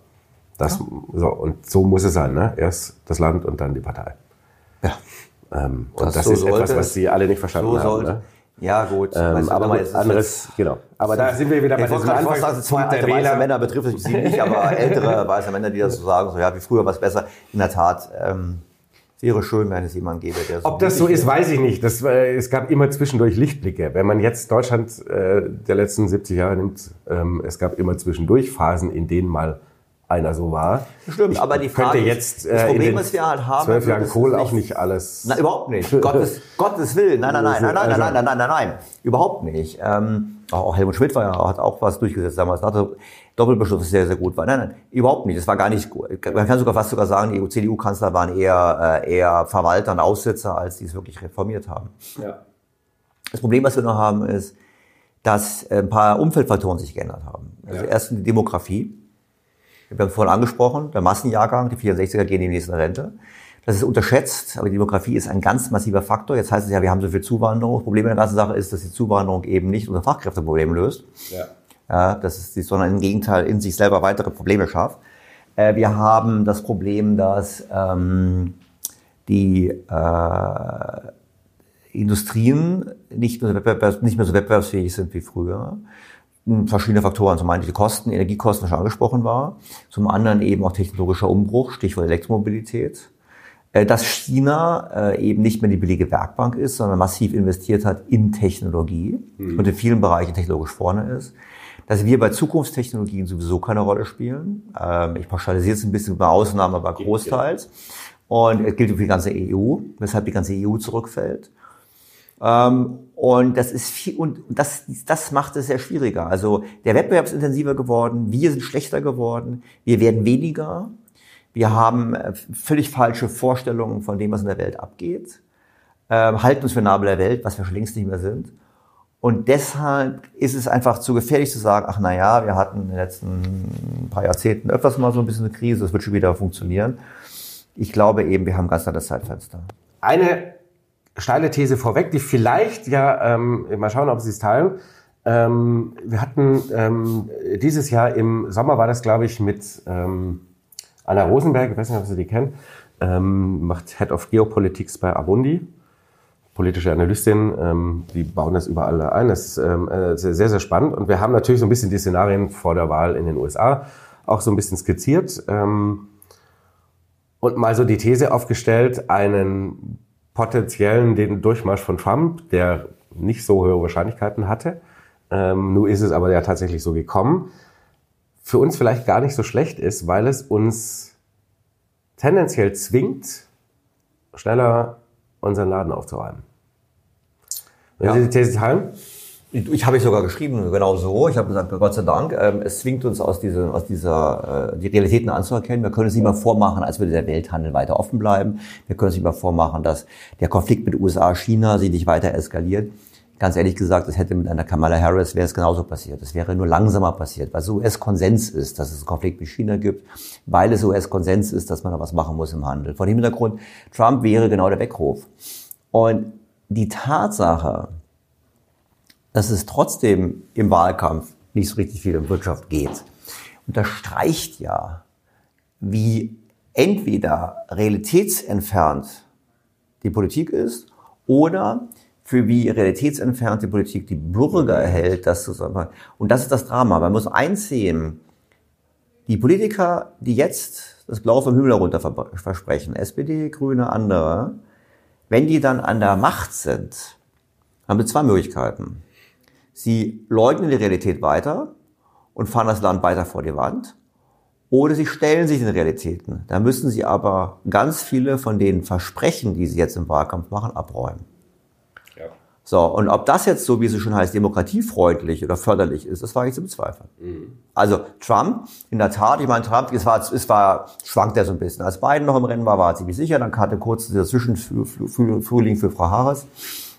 Und so muss es sein, ne? Erst das Land und dann die Partei. Ja. Und das ist etwas, was Sie alle nicht verstanden haben. Ne? Ja, gut. Aber anderes, genau. Aber da sind wir wieder bei diesem Anfangspunkt der Wähler. Weiße Männer betrifft sie nicht, aber ältere weiße Männer, die das so sagen, so ja, wie früher war es besser. In der Tat, wäre schön, wenn es jemanden gäbe, der so... Ob das so ist, weiß ich nicht. Es gab immer zwischendurch Lichtblicke. Wenn man jetzt Deutschland der letzten 70 Jahre nimmt, es gab immer zwischendurch Phasen, in denen mal einer so war. Stimmt, aber die Frage jetzt das Problem, was wir halt haben, 12 Jahren Kohl auch nicht alles. Nein, überhaupt nicht. Gottes Willen. Nein. Überhaupt nicht. Auch Helmut Schmidt hat auch was durchgesetzt damals. Doppelbeschluss ist sehr, sehr gut war. Nein, überhaupt nicht. Das war gar nicht gut. Man kann fast sogar sagen, die CDU-Kanzler waren eher Verwalter und Aussitzer, als die es wirklich reformiert haben. Ja. Das Problem, was wir noch haben, ist, dass ein paar Umfeldfaktoren sich geändert haben. Also erstens die Demografie. Wir haben es vorhin angesprochen, der Massenjahrgang, die 64er gehen in die nächste Rente. Das ist unterschätzt, aber die Demografie ist ein ganz massiver Faktor. Jetzt heißt es ja, wir haben so viel Zuwanderung. Das Problem in der ganzen Sache ist, dass die Zuwanderung eben nicht unser Fachkräfteproblem löst. Sondern im Gegenteil in sich selber weitere Probleme schafft. Wir haben das Problem, dass die Industrien nicht mehr so wettbewerbsfähig sind wie früher. Verschiedene Faktoren, zum einen die Kosten, Energiekosten, schon angesprochen war, zum anderen eben auch technologischer Umbruch, Stichwort Elektromobilität, dass China eben nicht mehr die billige Werkbank ist, sondern massiv investiert hat in Technologie und in vielen Bereichen technologisch vorne ist, dass wir bei Zukunftstechnologien sowieso keine Rolle spielen. Ich pauschalisiere es ein bisschen bei Ausnahmen, aber großteils. Und es gilt für die ganze EU, weshalb die ganze EU zurückfällt. Und das ist viel, und das macht es sehr schwieriger. Also der Wettbewerb ist intensiver geworden, wir sind schlechter geworden, wir werden weniger, wir haben völlig falsche Vorstellungen von dem, was in der Welt abgeht, halten uns für Nabel der Welt, was wir schon längst nicht mehr sind. Und deshalb ist es einfach zu gefährlich zu sagen, ach na ja, wir hatten in den letzten paar Jahrzehnten öfters mal so ein bisschen eine Krise, das wird schon wieder funktionieren. Ich glaube eben, wir haben ganz klar das Zeitfenster. Eine steile These vorweg, die vielleicht, mal schauen, ob Sie es teilen. Wir hatten dieses Jahr im Sommer, war das glaube ich mit Anna Rosenberg, ich weiß nicht, ob Sie die kennen, macht Head of Geopolitics bei Amundi, politische Analystin, die bauen das überall ein, das ist sehr, sehr spannend. Und wir haben natürlich so ein bisschen die Szenarien vor der Wahl in den USA auch so ein bisschen skizziert und mal so die These aufgestellt, einen potenziellen den Durchmarsch von Trump, der nicht so hohe Wahrscheinlichkeiten hatte. Nun ist es aber ja tatsächlich so gekommen. Für uns vielleicht gar nicht so schlecht ist, weil es uns tendenziell zwingt, schneller unseren Laden aufzuräumen. Wenn Sie die These teilen? Ich habe sogar geschrieben, genau so. Ich habe gesagt, Gott sei Dank, es zwingt uns die Realitäten anzuerkennen. Wir können es nicht mehr vormachen, als würde der Welthandel weiter offen bleiben. Wir können es nicht mehr vormachen, dass der Konflikt mit USA, China sich nicht weiter eskaliert. Ganz ehrlich gesagt, es hätte mit einer Kamala Harris wäre es genauso passiert. Es wäre nur langsamer passiert, weil es US-Konsens ist, dass es einen Konflikt mit China gibt, weil es US-Konsens ist, dass man da was machen muss im Handel. Vor dem Hintergrund, Trump wäre genau der Weckruf. Und die Tatsache, dass es trotzdem im Wahlkampf nicht so richtig viel um Wirtschaft geht, unterstreicht ja, wie entweder realitätsentfernt die Politik ist oder für wie realitätsentfernt die Politik die Bürger erhält, das zusammen. Und das ist das Drama. Man muss einsehen, die Politiker, die jetzt das Blau vom Himmel herunter versprechen, SPD, Grüne, andere, wenn die dann an der Macht sind, haben sie zwei Möglichkeiten. Sie leugnen die Realität weiter und fahren das Land weiter vor die Wand. Oder sie stellen sich den Realitäten. Da müssen sie aber ganz viele von den Versprechen, die sie jetzt im Wahlkampf machen, abräumen. Ja. So, und ob das jetzt so, wie es so schon heißt, demokratiefreundlich oder förderlich ist, das wage ich zu bezweifeln. Mhm. Also Trump, in der Tat, ich meine, Trump, schwankt er so ein bisschen. Als Biden noch im Rennen war er ziemlich sicher, dann hatte kurz dieser Zwischenfrühling für Frau Harris.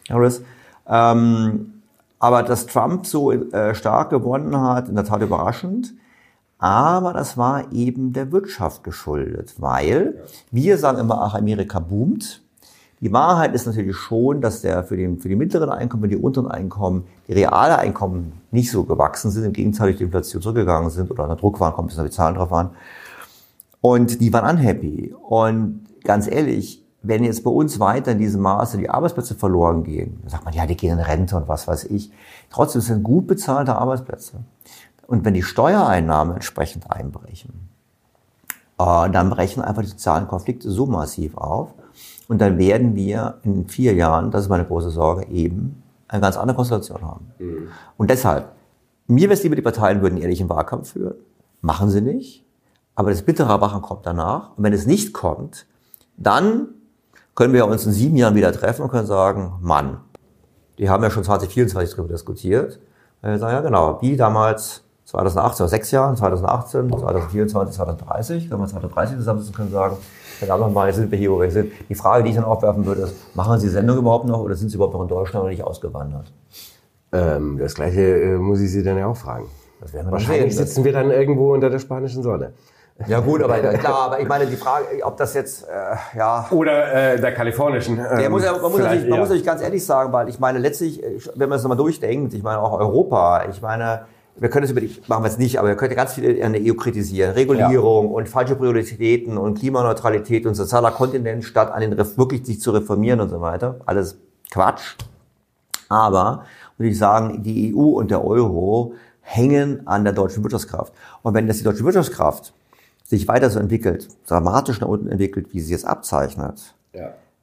Aber dass Trump so stark gewonnen hat, in der Tat überraschend. Aber das war eben der Wirtschaft geschuldet, weil wir sagen immer, ach, Amerika boomt. Die Wahrheit ist natürlich schon, dass für die mittleren Einkommen, die unteren Einkommen, die reale Einkommen nicht so gewachsen sind, im Gegenteil durch die Inflation zurückgegangen sind oder unter Druck waren, kommt bis die Zahlen drauf an. Und die waren unhappy. Und ganz ehrlich, wenn jetzt bei uns weiter in diesem Maße die Arbeitsplätze verloren gehen, dann sagt man, ja, die gehen in Rente und was weiß ich. Trotzdem sind gut bezahlte Arbeitsplätze. Und wenn die Steuereinnahmen entsprechend einbrechen, dann brechen einfach die sozialen Konflikte so massiv auf. Und dann werden wir in 4 Jahren, das ist meine große Sorge, eben eine ganz andere Konstellation haben. Mhm. Und deshalb, mir wäre es lieber, die Parteien würden ehrlich einen Wahlkampf führen. Machen sie nicht. Aber das bittere Erwachen kommt danach. Und wenn es nicht kommt, dann können wir uns in 7 Jahren wieder treffen und können sagen, Mann, die haben ja schon 2024 darüber diskutiert. Wir sagen, ja genau, wie damals 2018, oder 6 Jahren, 2018, 2024, 2030, wenn wir 2030 zusammensitzen können, sagen, verdammt nochmal, jetzt sind wir hier, wo wir sind. Die Frage, die ich dann aufwerfen würde, ist, machen Sie Sendung überhaupt noch oder sind Sie überhaupt noch in Deutschland oder nicht ausgewandert? Das Gleiche muss ich Sie dann ja auch fragen. Das werden wir wahrscheinlich sehen. Sitzen wir dann irgendwo unter der spanischen Sonne. Ja gut, aber klar, aber ich meine, die Frage, ob das jetzt, Oder der kalifornischen. Man muss natürlich ganz ehrlich sagen, weil ich meine, letztlich, wenn man es nochmal durchdenkt, ich meine auch Europa, ich meine, wir können es machen wir es nicht, aber wir können ganz viel an der EU kritisieren. Regulierung und falsche Prioritäten und Klimaneutralität und sozialer Kontinent statt an den wirklich sich zu reformieren und so weiter. Alles Quatsch. Aber, würde ich sagen, die EU und der Euro hängen an der deutschen Wirtschaftskraft. Und wenn das die deutsche Wirtschaftskraft sich weiter so entwickelt, dramatisch nach unten entwickelt, wie sie es abzeichnet,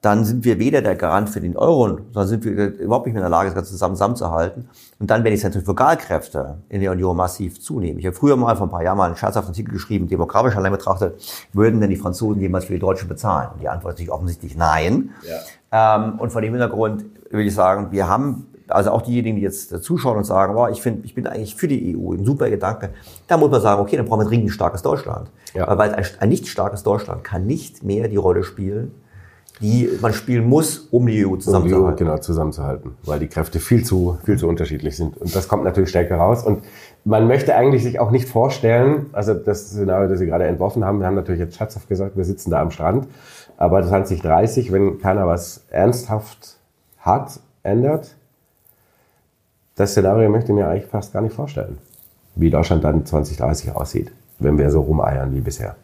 dann sind wir weder der Garant für den Euro, sondern sind wir überhaupt nicht mehr in der Lage, das Ganze zusammenzuhalten. Und dann werden die Zentrifugalkräfte in der Union massiv zunehmen. Ich habe früher mal, vor ein paar Jahren mal einen scherzhaften Artikel geschrieben, demografisch allein betrachtet, würden denn die Franzosen jemals für die Deutschen bezahlen? Und die Antwort ist natürlich offensichtlich nein. Ja. Und vor dem Hintergrund würde ich sagen, wir haben, also auch diejenigen, die jetzt zuschauen und sagen, boah, ich bin eigentlich für die EU, ein super Gedanke, da muss man sagen, okay, dann brauchen wir dringend ein starkes Deutschland. Ja. Weil ein nicht starkes Deutschland kann nicht mehr die Rolle spielen, die man spielen muss, um die EU zusammenzuhalten. Um die EU, genau, zusammenzuhalten, weil die Kräfte viel zu unterschiedlich sind. Und das kommt natürlich stärker raus. Und man möchte eigentlich sich auch nicht vorstellen, also das Szenario, das Sie gerade entworfen haben, wir haben natürlich jetzt scherzhaft gesagt, wir sitzen da am Strand, aber 2030, wenn keiner was ernsthaft ändert, das Szenario möchte ich mir eigentlich fast gar nicht vorstellen, wie Deutschland dann 2030 aussieht, wenn wir so rumeiern wie bisher.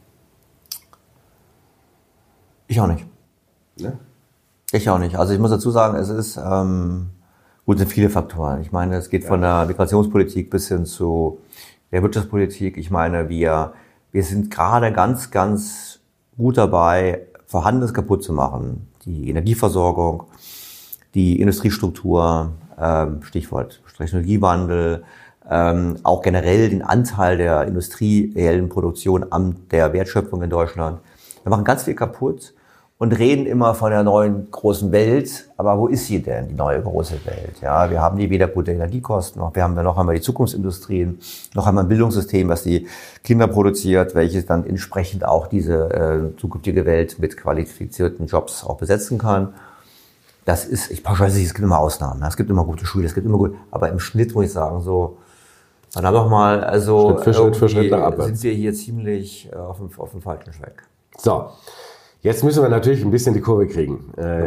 Ich auch nicht. Ne? Ich auch nicht. Also ich muss dazu sagen, es ist, gut, sind viele Faktoren. Ich meine, es geht von der Migrationspolitik bis hin zu der Wirtschaftspolitik. Ich meine, wir sind gerade ganz, ganz gut dabei, Vorhandenes kaputt zu machen. Die Energieversorgung, die Industriestruktur, Stichwort Technologiewandel, auch generell den Anteil der industriellen Produktion an der Wertschöpfung in Deutschland. Wir machen ganz viel kaputt und reden immer von der neuen großen Welt. Aber wo ist sie denn, die neue große Welt? Ja, wir haben die weder gute Energiekosten, noch haben wir die Zukunftsindustrien, noch haben wir ein Bildungssystem, was die Kinder produziert, welches dann entsprechend auch diese zukünftige Welt mit qualifizierten Jobs auch besetzen kann. Das ist, ich pauschalisiere, es gibt immer Ausnahmen. Es gibt immer gute Schule, es gibt immer gut, aber im Schnitt muss ich sagen, so, dann noch mal, also Schritt für Schritt nach abwärts sind wir hier ziemlich auf dem falschen Track. So, jetzt müssen wir natürlich ein bisschen die Kurve kriegen. In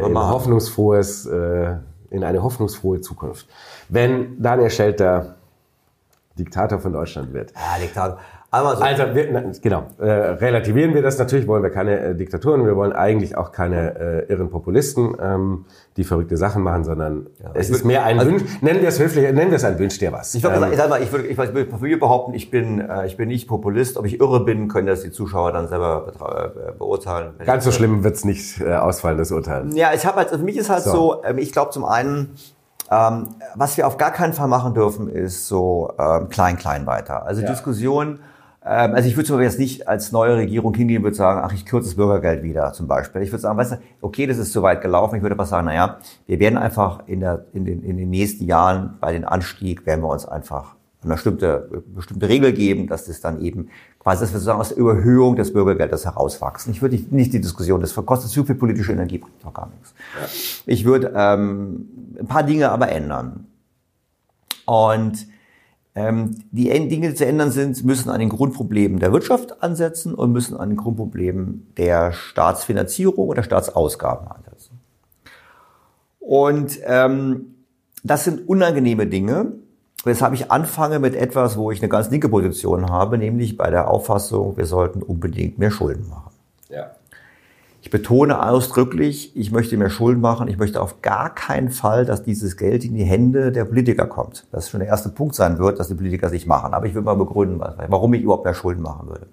eine hoffnungsfrohe Zukunft. Wenn Daniel Stelter Diktator von Deutschland wird. Ja, Diktator. Also relativieren wir das. Natürlich wollen wir keine Diktaturen. Wir wollen eigentlich auch keine irren Populisten, die verrückte Sachen machen, sondern es ist mehr ein Wunsch. Nennen wir es höflich, nennen wir es ein Wünsch dir was. Ich würde behaupten, ich bin nicht Populist. Ob ich irre bin, können das die Zuschauer dann selber beurteilen. Ganz so schlimm wird's nicht ausfallen, das Urteil. Ja, für mich ist halt so, ich glaube zum einen, was wir auf gar keinen Fall machen dürfen, ist so klein weiter. Also Diskussion. Also ich würde sogar jetzt nicht als neue Regierung hingehen, würde sagen, ach, ich kürze das Bürgergeld wieder zum Beispiel. Ich würde sagen, weißt du, okay, das ist zu weit gelaufen. Ich würde aber sagen, naja, wir werden einfach in den nächsten Jahren bei den Anstieg, werden wir uns einfach eine bestimmte Regel geben, dass das dann eben quasi, dass wir sozusagen aus der Überhöhung des Bürgergeldes herauswachsen. Ich würde nicht die Diskussion, das kostet zu viel politische Energie, bringt doch gar nichts. Ja. Ich würde ein paar Dinge aber ändern. Und die Dinge, die zu ändern sind, müssen an den Grundproblemen der Wirtschaft ansetzen und müssen an den Grundproblemen der Staatsfinanzierung oder Staatsausgaben ansetzen. Und das sind unangenehme Dinge, weshalb ich anfange mit etwas, wo ich eine ganz linke Position habe, nämlich bei der Auffassung, wir sollten unbedingt mehr Schulden machen. Ja. Ich betone ausdrücklich, ich möchte mehr Schulden machen. Ich möchte auf gar keinen Fall, dass dieses Geld in die Hände der Politiker kommt. Das schon der erste Punkt sein wird, dass die Politiker sich machen. Aber ich will mal begründen, warum ich überhaupt mehr Schulden machen würde.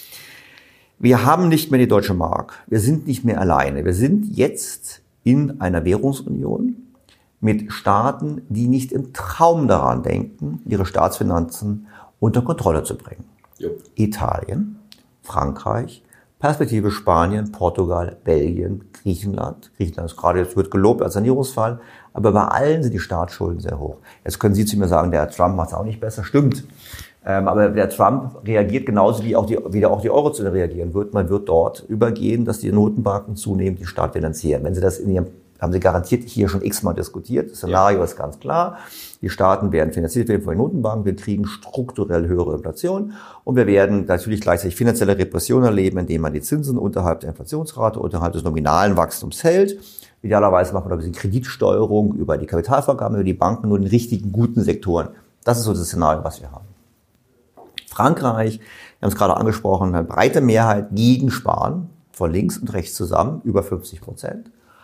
Wir haben nicht mehr die Deutsche Mark. Wir sind nicht mehr alleine. Wir sind jetzt in einer Währungsunion mit Staaten, die nicht im Traum daran denken, ihre Staatsfinanzen unter Kontrolle zu bringen. Jupp. Italien, Frankreich, Perspektive Spanien, Portugal, Belgien, Griechenland. Griechenland ist gerade, jetzt wird gelobt als Sanierungsfall, aber bei allen sind die Staatsschulden sehr hoch. Jetzt können Sie zu mir sagen, der Trump macht es auch nicht besser. Stimmt. Aber der Trump reagiert genauso wie auch die Eurozone reagieren wird. Man wird dort übergehen, dass die Notenbanken zunehmend den Staat finanzieren. Wenn Sie das haben Sie garantiert hier schon x-mal diskutiert. Das Szenario ist ganz klar. Die Staaten werden finanziert werden von den Notenbanken. Wir kriegen strukturell höhere Inflation. Und wir werden natürlich gleichzeitig finanzielle Repression erleben, indem man die Zinsen unterhalb der Inflationsrate, unterhalb des nominalen Wachstums hält. Idealerweise macht man ein bisschen Kreditsteuerung über die Kapitalvergabe, über die Banken, nur in den richtigen, guten Sektoren. Das ist so das Szenario, was wir haben. Frankreich, wir haben es gerade angesprochen, eine breite Mehrheit gegen Sparen, von links und rechts zusammen, über 50%.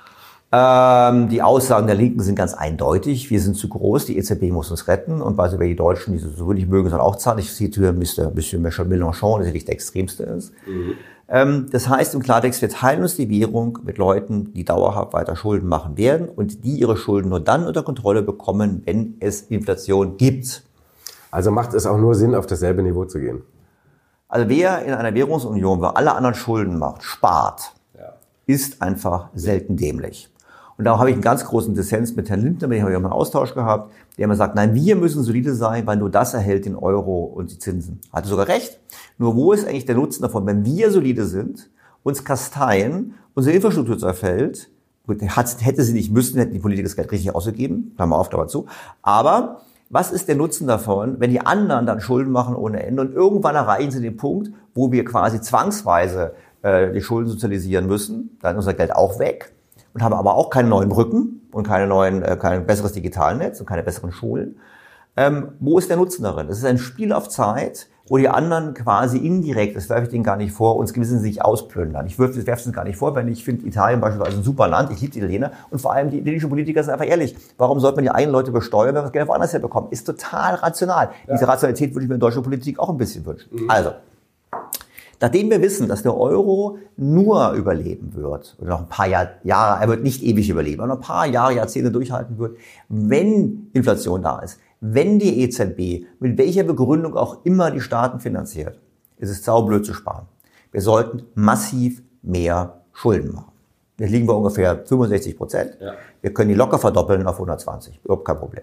Die Aussagen der Linken sind ganz eindeutig. Wir sind zu groß, die EZB muss uns retten. Und weil die Deutschen, die so nicht mögen, sollen auch zahlen. Ich zitiere Monsieur Mélenchon, der nicht der Extremste ist. Das heißt im Klartext, wir teilen uns die Währung mit Leuten, die dauerhaft weiter Schulden machen werden und die ihre Schulden nur dann unter Kontrolle bekommen, wenn es Inflation gibt. Also macht es auch nur Sinn, auf dasselbe Niveau zu gehen? Also wer in einer Währungsunion, wo alle anderen Schulden macht, spart, ist einfach selten dämlich. Und da habe ich einen ganz großen Dissens mit Herrn Lindner, mit dem habe ich auch einen Austausch gehabt, der immer sagt, nein, wir müssen solide sein, weil nur das erhält den Euro und die Zinsen. Hatte sogar recht. Nur wo ist eigentlich der Nutzen davon, wenn wir solide sind, uns kasteien, unsere Infrastruktur zerfällt, hätte sie nicht müssen, hätten die Politiker das Geld richtig ausgegeben, Klammer auf, Klammer zu. Aber was ist der Nutzen davon, wenn die anderen dann Schulden machen ohne Ende und irgendwann erreichen sie den Punkt, wo wir quasi zwangsweise die Schulden sozialisieren müssen, dann ist unser Geld auch weg. Und haben aber auch keine neuen Brücken und kein besseres Digitalnetz und keine besseren Schulen. Wo ist der Nutzen darin? Es ist ein Spiel auf Zeit, wo die anderen quasi indirekt, das werfe ich denen gar nicht vor, uns gewissentlich ausplündern. Ich werfe es gar nicht vor, wenn ich finde Italien beispielsweise ein super Land, ich liebe die Italiener und vor allem die italienischen Politiker sind einfach ehrlich. Warum sollte man die eigenen Leute besteuern, wenn man das Geld woanders herbekommt? Ist total rational. Ja. Diese Rationalität würde ich mir in deutscher Politik auch ein bisschen wünschen. Also, nachdem wir wissen, dass der Euro nur überleben wird, oder noch ein paar Jahre, er wird nicht ewig überleben, aber noch ein paar Jahre, Jahrzehnte durchhalten wird, wenn Inflation da ist, wenn die EZB mit welcher Begründung auch immer die Staaten finanziert, ist es saublöd zu sparen. Wir sollten massiv mehr Schulden machen. Jetzt liegen wir ungefähr 65%. Ja. Wir können die locker verdoppeln auf 120. Überhaupt kein Problem.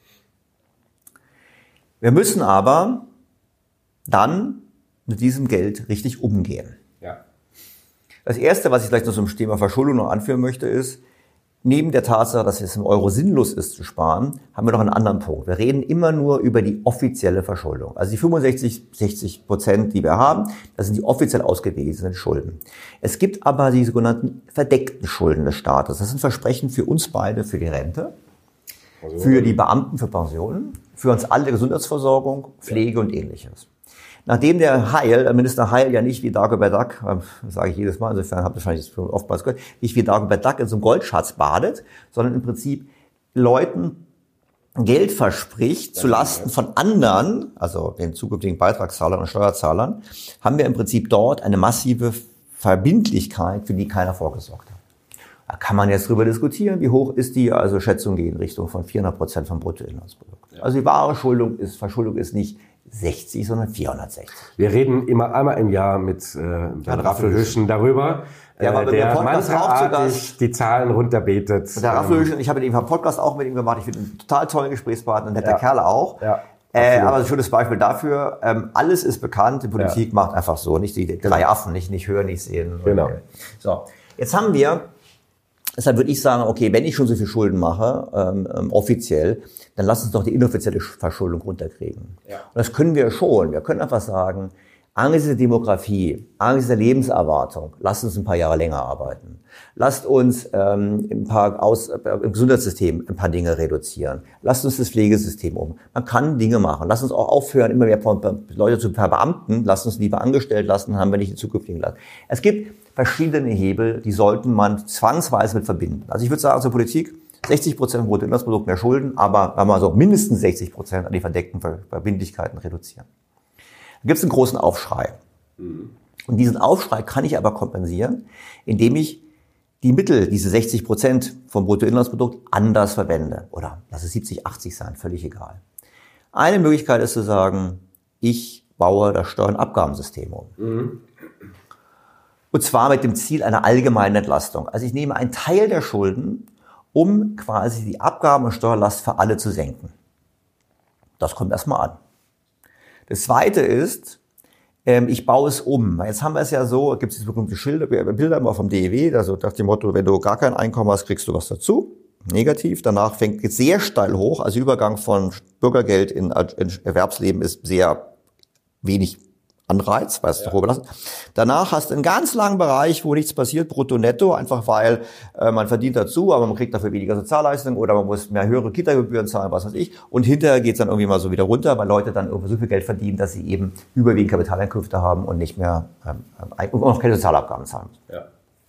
Wir müssen aber dann mit diesem Geld richtig umgehen. Ja. Das Erste, was ich vielleicht noch zum Thema Verschuldung noch anführen möchte, ist, neben der Tatsache, dass es im Euro sinnlos ist zu sparen, haben wir noch einen anderen Punkt. Wir reden immer nur über die offizielle Verschuldung. Also die 65-60%, die wir haben, das sind die offiziell ausgewiesenen Schulden. Es gibt aber die sogenannten verdeckten Schulden des Staates. Das sind Versprechen für uns beide, für die Rente, für die Beamten, für Pensionen, für uns alle Gesundheitsversorgung, Pflege und Ähnliches. Nachdem der Minister Heil ja nicht wie Dagobert Duck, das sage ich jedes Mal, insofern habt ihr wahrscheinlich das oftmals gehört, nicht wie Dagobert Duck in so einem Goldschatz badet, sondern im Prinzip Leuten Geld verspricht zulasten von anderen, also den zukünftigen Beitragszahlern und Steuerzahlern, haben wir im Prinzip dort eine massive Verbindlichkeit, für die keiner vorgesorgt hat. Da kann man jetzt drüber diskutieren, wie hoch ist die, also Schätzungen gehen in Richtung von 400% vom Bruttoinlandsprodukt. Ja. Also die wahre Verschuldung ist nicht 60, sondern 460. Wir reden immer einmal im Jahr mit Herrn Raffelhüschen darüber, der mantraartig die Zahlen runterbetet. Der Raffelhüschen, ich habe mit ihm einen Podcast auch mit ihm gemacht, ich finde ihn einen total tollen Gesprächspartner, ein netter Kerl auch. Ja. Aber ein schönes Beispiel dafür, alles ist bekannt, die Politik macht einfach so, nicht die drei Affen, nicht hören, nicht sehen. Genau. So, jetzt haben wir, deshalb würde ich sagen, okay, wenn ich schon so viel Schulden mache, offiziell, dann lass uns doch die inoffizielle Verschuldung runterkriegen. Ja. Und das können wir schon. Wir können einfach sagen, angesichts der Demografie, angesichts der Lebenserwartung, lasst uns ein paar Jahre länger arbeiten. Lasst uns im Gesundheitssystem ein paar Dinge reduzieren. Lasst uns das Pflegesystem Man kann Dinge machen. Lasst uns auch aufhören, immer mehr Leute zu verbeamten. Lasst uns lieber angestellt lassen, haben wir nicht in zukünftigen lassen. Es gibt verschiedene Hebel, die sollten man zwangsweise mit verbinden. Also ich würde sagen, zur Politik, 60% vom Bruttoinlandsprodukt mehr Schulden, aber sagen wir mal so, mindestens 60% an die verdeckten Verbindlichkeiten reduzieren. Da gibt es einen großen Aufschrei. Und diesen Aufschrei kann ich aber kompensieren, indem ich die Mittel, diese 60% vom Bruttoinlandsprodukt, anders verwende. Oder lass es 70, 80 sein, völlig egal. Eine Möglichkeit ist zu sagen, ich baue das Steuer- und Abgabensystem um. Und zwar mit dem Ziel einer allgemeinen Entlastung. Also ich nehme einen Teil der Schulden, um quasi die Abgaben- und Steuerlast für alle zu senken. Das kommt erstmal an. Das Zweite ist, ich baue es um. Jetzt haben wir es ja so, gibt es diese berühmte Bilder immer vom DEW, also nach dem Motto, wenn du gar kein Einkommen hast, kriegst du was dazu. Negativ. Danach fängt es sehr steil hoch. Also Übergang von Bürgergeld in Erwerbsleben ist sehr wenig Anreiz, weil es darüber belassen. Danach hast du einen ganz langen Bereich, wo nichts passiert, brutto netto, einfach weil man verdient dazu, aber man kriegt dafür weniger Sozialleistungen oder man muss mehr höhere Kita-Gebühren zahlen, was weiß ich. Und hinterher geht's dann irgendwie mal so wieder runter, weil Leute dann irgendwie so viel Geld verdienen, dass sie eben überwiegend Kapitaleinkünfte haben und nicht mehr und auch keine Sozialabgaben zahlen müssen. Ja.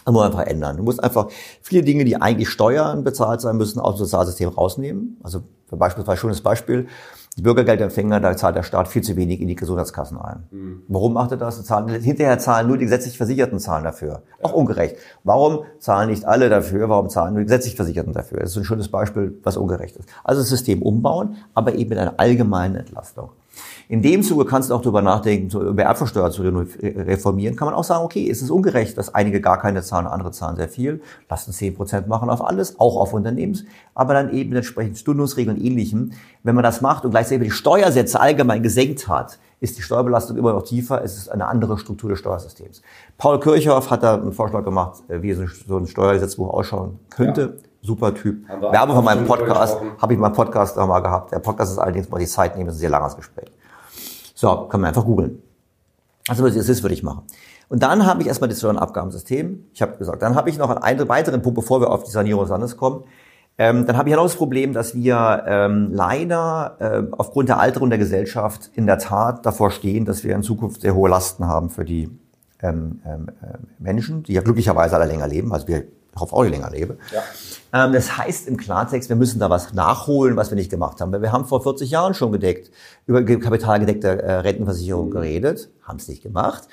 Das muss man einfach ändern. Du musst einfach viele Dinge, die eigentlich Steuern bezahlt sein müssen, aus dem Sozialsystem rausnehmen. Also beispielsweise schönes Beispiel. Die Bürgergeldempfänger, da zahlt der Staat viel zu wenig in die Gesundheitskassen ein. Warum macht er das? Hinterher zahlen nur die gesetzlich Versicherten zahlen dafür. Auch ungerecht. Warum zahlen nicht alle dafür? Warum zahlen nur die gesetzlich Versicherten dafür? Das ist ein schönes Beispiel, was ungerecht ist. Also das System umbauen, aber eben mit einer allgemeinen Entlastung. In dem Zuge kannst du auch darüber nachdenken, über Erbversteuer zu reformieren. Kann man auch sagen, okay, es ist ungerecht, dass einige gar keine zahlen, andere zahlen sehr viel. Lass uns 10% machen auf alles, auch auf Unternehmens. Aber dann eben entsprechend Stundungsregeln und Ähnlichem. Wenn man das macht und gleichzeitig die Steuersätze allgemein gesenkt hat, ist die Steuerbelastung immer noch tiefer. Es ist eine andere Struktur des Steuersystems. Paul Kirchhoff hat da einen Vorschlag gemacht, wie so ein Steuergesetzbuch ausschauen könnte. Ja. Super Typ. Werbung von meinem Podcast, habe ich meinen Podcast mal gehabt. Der Podcast ist allerdings, mal die Zeit nehmen, das ist ein sehr langes Gespräch. So, kann man einfach googeln. Also das würde ich machen. Und dann habe ich erstmal das Steuernabgabensystem. Ich habe gesagt, dann habe ich noch einen weiteren Punkt, bevor wir auf die Sanierung des Landes kommen. Dann habe ich ja noch das Problem, dass wir leider aufgrund der Alterung der Gesellschaft in der Tat davor stehen, dass wir in Zukunft sehr hohe Lasten haben für die Menschen, die ja glücklicherweise alle länger leben. Also ich hoffe auch, ich länger lebe. Ja. Das heißt im Klartext, wir müssen da was nachholen, was wir nicht gemacht haben. Weil wir haben vor 40 Jahren schon über kapitalgedeckte Rentenversicherung geredet, haben es nicht gemacht.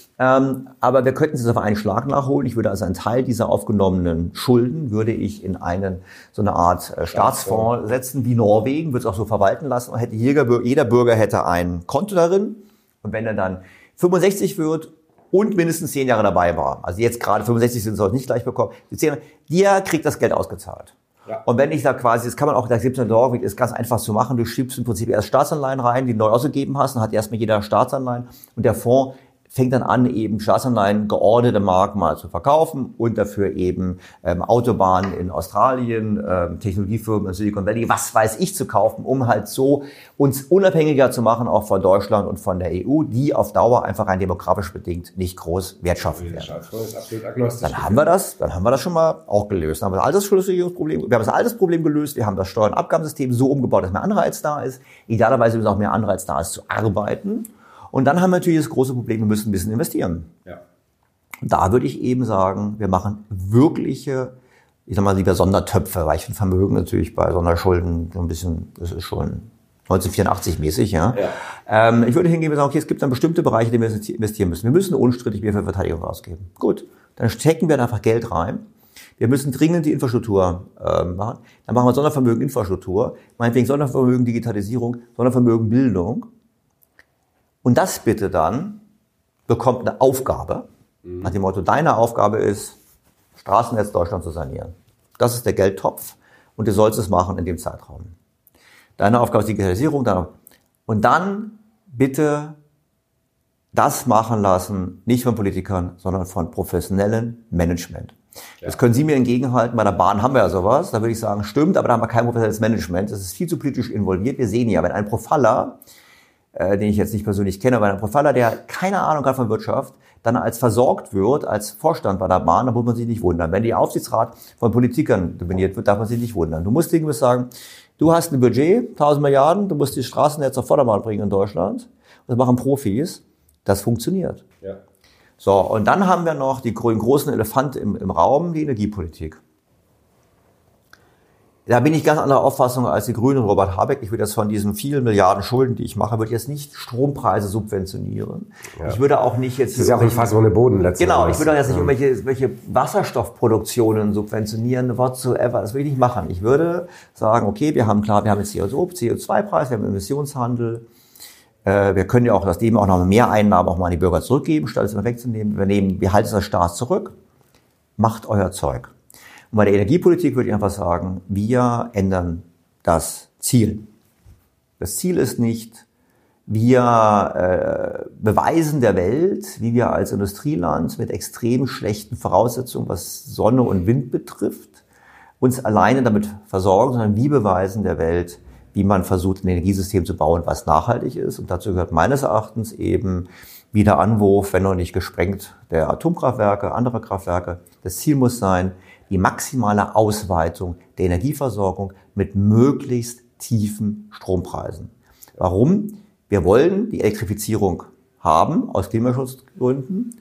Aber wir könnten es auf einen Schlag nachholen. Ich würde also einen Teil dieser aufgenommenen Schulden würde ich in so eine Art Staatsfonds setzen, wie Norwegen, würde es auch so verwalten lassen. Und hätte jeder Bürger hätte ein Konto darin. Und wenn er dann 65 wird und mindestens 10 Jahre dabei war, also jetzt gerade 65 sind, soll es nicht gleich bekommen, der kriegt das Geld ausgezahlt. Ja. Und wenn ich da quasi, das kann man auch, da gibt es eine Norwegen, ist ganz einfach zu machen, du schiebst im Prinzip erst Staatsanleihen rein, die du neu ausgegeben hast, dann hat erstmal jeder Staatsanleihen und der Fonds fängt dann an, eben Staatsanleihen geordnet im Markt mal zu verkaufen und dafür eben Autobahnen in Australien, Technologiefirmen in Silicon Valley, was weiß ich, zu kaufen, um halt so uns unabhängiger zu machen, auch von Deutschland und von der EU, die auf Dauer einfach rein demografisch bedingt nicht groß wertschaffen werden. Dann haben wir das schon mal auch gelöst. Dann haben wir das altes Problem gelöst, wir haben das Steuer- und Abgabensystem so umgebaut, dass mehr Anreiz da ist. Idealerweise ist auch mehr Anreiz da ist, zu arbeiten. Und dann haben wir natürlich das große Problem, wir müssen ein bisschen investieren. Ja. Und da würde ich eben sagen, wir machen wirkliche, ich sag mal lieber Sondertöpfe, weil ich finde Vermögen natürlich bei Sonderschulden so ein bisschen, das ist schon 1984 mäßig, ja. Ich würde hingehen und sagen, okay, es gibt dann bestimmte Bereiche, in die wir investieren müssen. Wir müssen unstrittig mehr für Verteidigung ausgeben. Gut, dann stecken wir da einfach Geld rein. Wir müssen dringend die Infrastruktur machen. Dann machen wir Sondervermögen Infrastruktur, meinetwegen Sondervermögen Digitalisierung, Sondervermögen Bildung. Und das bitte dann bekommt eine Aufgabe, nach dem Motto, deine Aufgabe ist, Straßennetz Deutschland zu sanieren. Das ist der Geldtopf und du sollst es machen in dem Zeitraum. Deine Aufgabe ist Digitalisierung. Und dann bitte das machen lassen, nicht von Politikern, sondern von professionellem Management. Ja. Das können Sie mir entgegenhalten, bei der Bahn haben wir ja sowas, da würde ich sagen, stimmt, aber da haben wir kein professionelles Management, das ist viel zu politisch involviert. Wir sehen ja, wenn ein Profiler, den ich jetzt nicht persönlich kenne, aber ein Profiler, der keine Ahnung hat von Wirtschaft, dann als versorgt wird, als Vorstand bei der Bahn, dann muss man sich nicht wundern. Wenn der Aufsichtsrat von Politikern dominiert wird, darf man sich nicht wundern. Du musst irgendwas sagen, du hast ein Budget, 1000 Milliarden, du musst die Straßennetze auf Vordermann bringen in Deutschland. Das machen Profis. Das funktioniert. Ja. So, und dann haben wir noch den großen Elefant im Raum, die Energiepolitik. Da bin ich ganz anderer Auffassung als die Grünen und Robert Habeck. Ich würde jetzt von diesen vielen Milliarden Schulden, die ich mache, würde ich jetzt nicht Strompreise subventionieren. Ja. Ich würde auch nicht jetzt... Das ist ja auch nicht fast ohne Boden letztendlich. Genau, ich würde auch jetzt nicht irgendwelche Wasserstoffproduktionen subventionieren, whatsoever. Das würde ich nicht machen. Ich würde sagen, okay, wir haben jetzt CO2-Preis, wir haben Emissionshandel. Wir können ja auch aus dem auch noch mehr Einnahmen auch mal an die Bürger zurückgeben, statt es immer wegzunehmen. Wir halten es als Staat zurück. Macht euer Zeug. Und bei der Energiepolitik würde ich einfach sagen, wir ändern das Ziel. Das Ziel ist nicht, wir beweisen der Welt, wie wir als Industrieland mit extrem schlechten Voraussetzungen, was Sonne und Wind betrifft, uns alleine damit versorgen, sondern wir beweisen der Welt, wie man versucht, ein Energiesystem zu bauen, was nachhaltig ist. Und dazu gehört meines Erachtens eben wieder Anwurf, wenn noch nicht gesprengt, der Atomkraftwerke, anderer Kraftwerke. Das Ziel muss sein, die maximale Ausweitung der Energieversorgung mit möglichst tiefen Strompreisen. Warum? Wir wollen die Elektrifizierung haben, aus Klimaschutzgründen.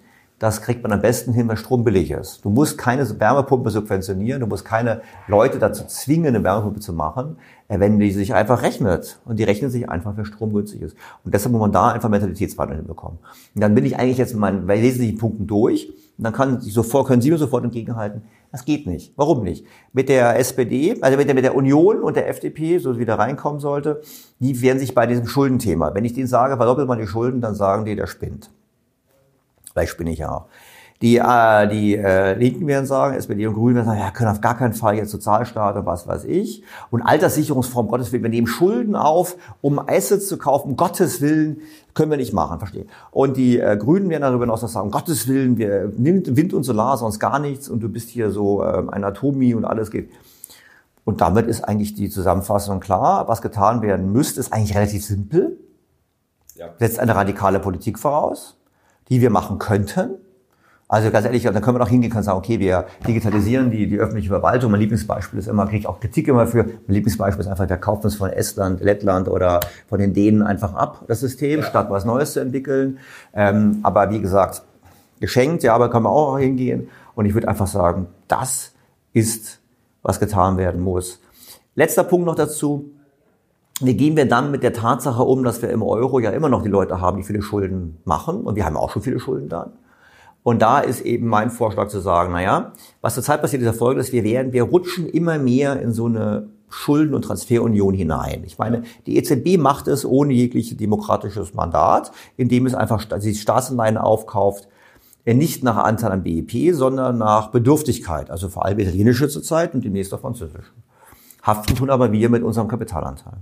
das kriegt man am besten hin, wenn Strom billig ist. Du musst keine Wärmepumpe subventionieren, du musst keine Leute dazu zwingen, eine Wärmepumpe zu machen, wenn die sich einfach rechnet. Und die rechnen sich einfach, wenn Strom günstig ist. Und deshalb muss man da einfach Mentalitätswandel hinbekommen. Und dann bin ich eigentlich jetzt mit meinen wesentlichen Punkten durch. Und dann können Sie mir sofort entgegenhalten, das geht nicht. Warum nicht? Mit der SPD, also mit der Union und der FDP, so wie da reinkommen sollte, die werden sich bei diesem Schuldenthema, wenn ich denen sage, verdoppelt man die Schulden, dann sagen die, der spinnt. Vielleicht spinne ich ja auch. Die Linken werden sagen, SPD und Grünen werden sagen, ja, können auf gar keinen Fall jetzt Sozialstaat und was weiß ich. Und Alterssicherungsfonds, um Gottes Willen, wir nehmen Schulden auf, um Assets zu kaufen, um Gottes Willen, können wir nicht machen, verstehe. Und die Grünen werden darüber hinaus sagen, um Gottes Willen, wir nimmt Wind und Solar, sonst gar nichts und du bist hier so ein Atomi und alles geht. Und damit ist eigentlich die Zusammenfassung klar. Was getan werden müsste, ist eigentlich relativ simpel. Ja. Setzt eine radikale Politik voraus, die wir machen könnten. Also ganz ehrlich, dann können wir doch hingehen und sagen, okay, wir digitalisieren die öffentliche Verwaltung. Mein Lieblingsbeispiel ist immer, kriege ich auch Kritik immer für, mein Lieblingsbeispiel ist einfach, wir kaufen es von Estland, Lettland oder von den Dänen einfach ab, das System, statt was Neues zu entwickeln. Aber wie gesagt, geschenkt, ja, aber können wir auch hingehen. Und ich würde einfach sagen, das ist, was getan werden muss. Letzter Punkt noch dazu. Wie gehen wir dann mit der Tatsache um, dass wir im Euro ja immer noch die Leute haben, die viele Schulden machen? Und wir haben auch schon viele Schulden dann. Und da ist eben mein Vorschlag zu sagen, naja, was zurzeit passiert, ist ja Folgendes, wir rutschen immer mehr in so eine Schulden- und Transferunion hinein. Ich meine, die EZB macht es ohne jegliches demokratisches Mandat, indem es einfach die Staatsanleihen aufkauft, nicht nach Anteil am BIP, sondern nach Bedürftigkeit, also vor allem italienische zurzeit und demnächst auch französische. Haften tun aber wir mit unserem Kapitalanteil.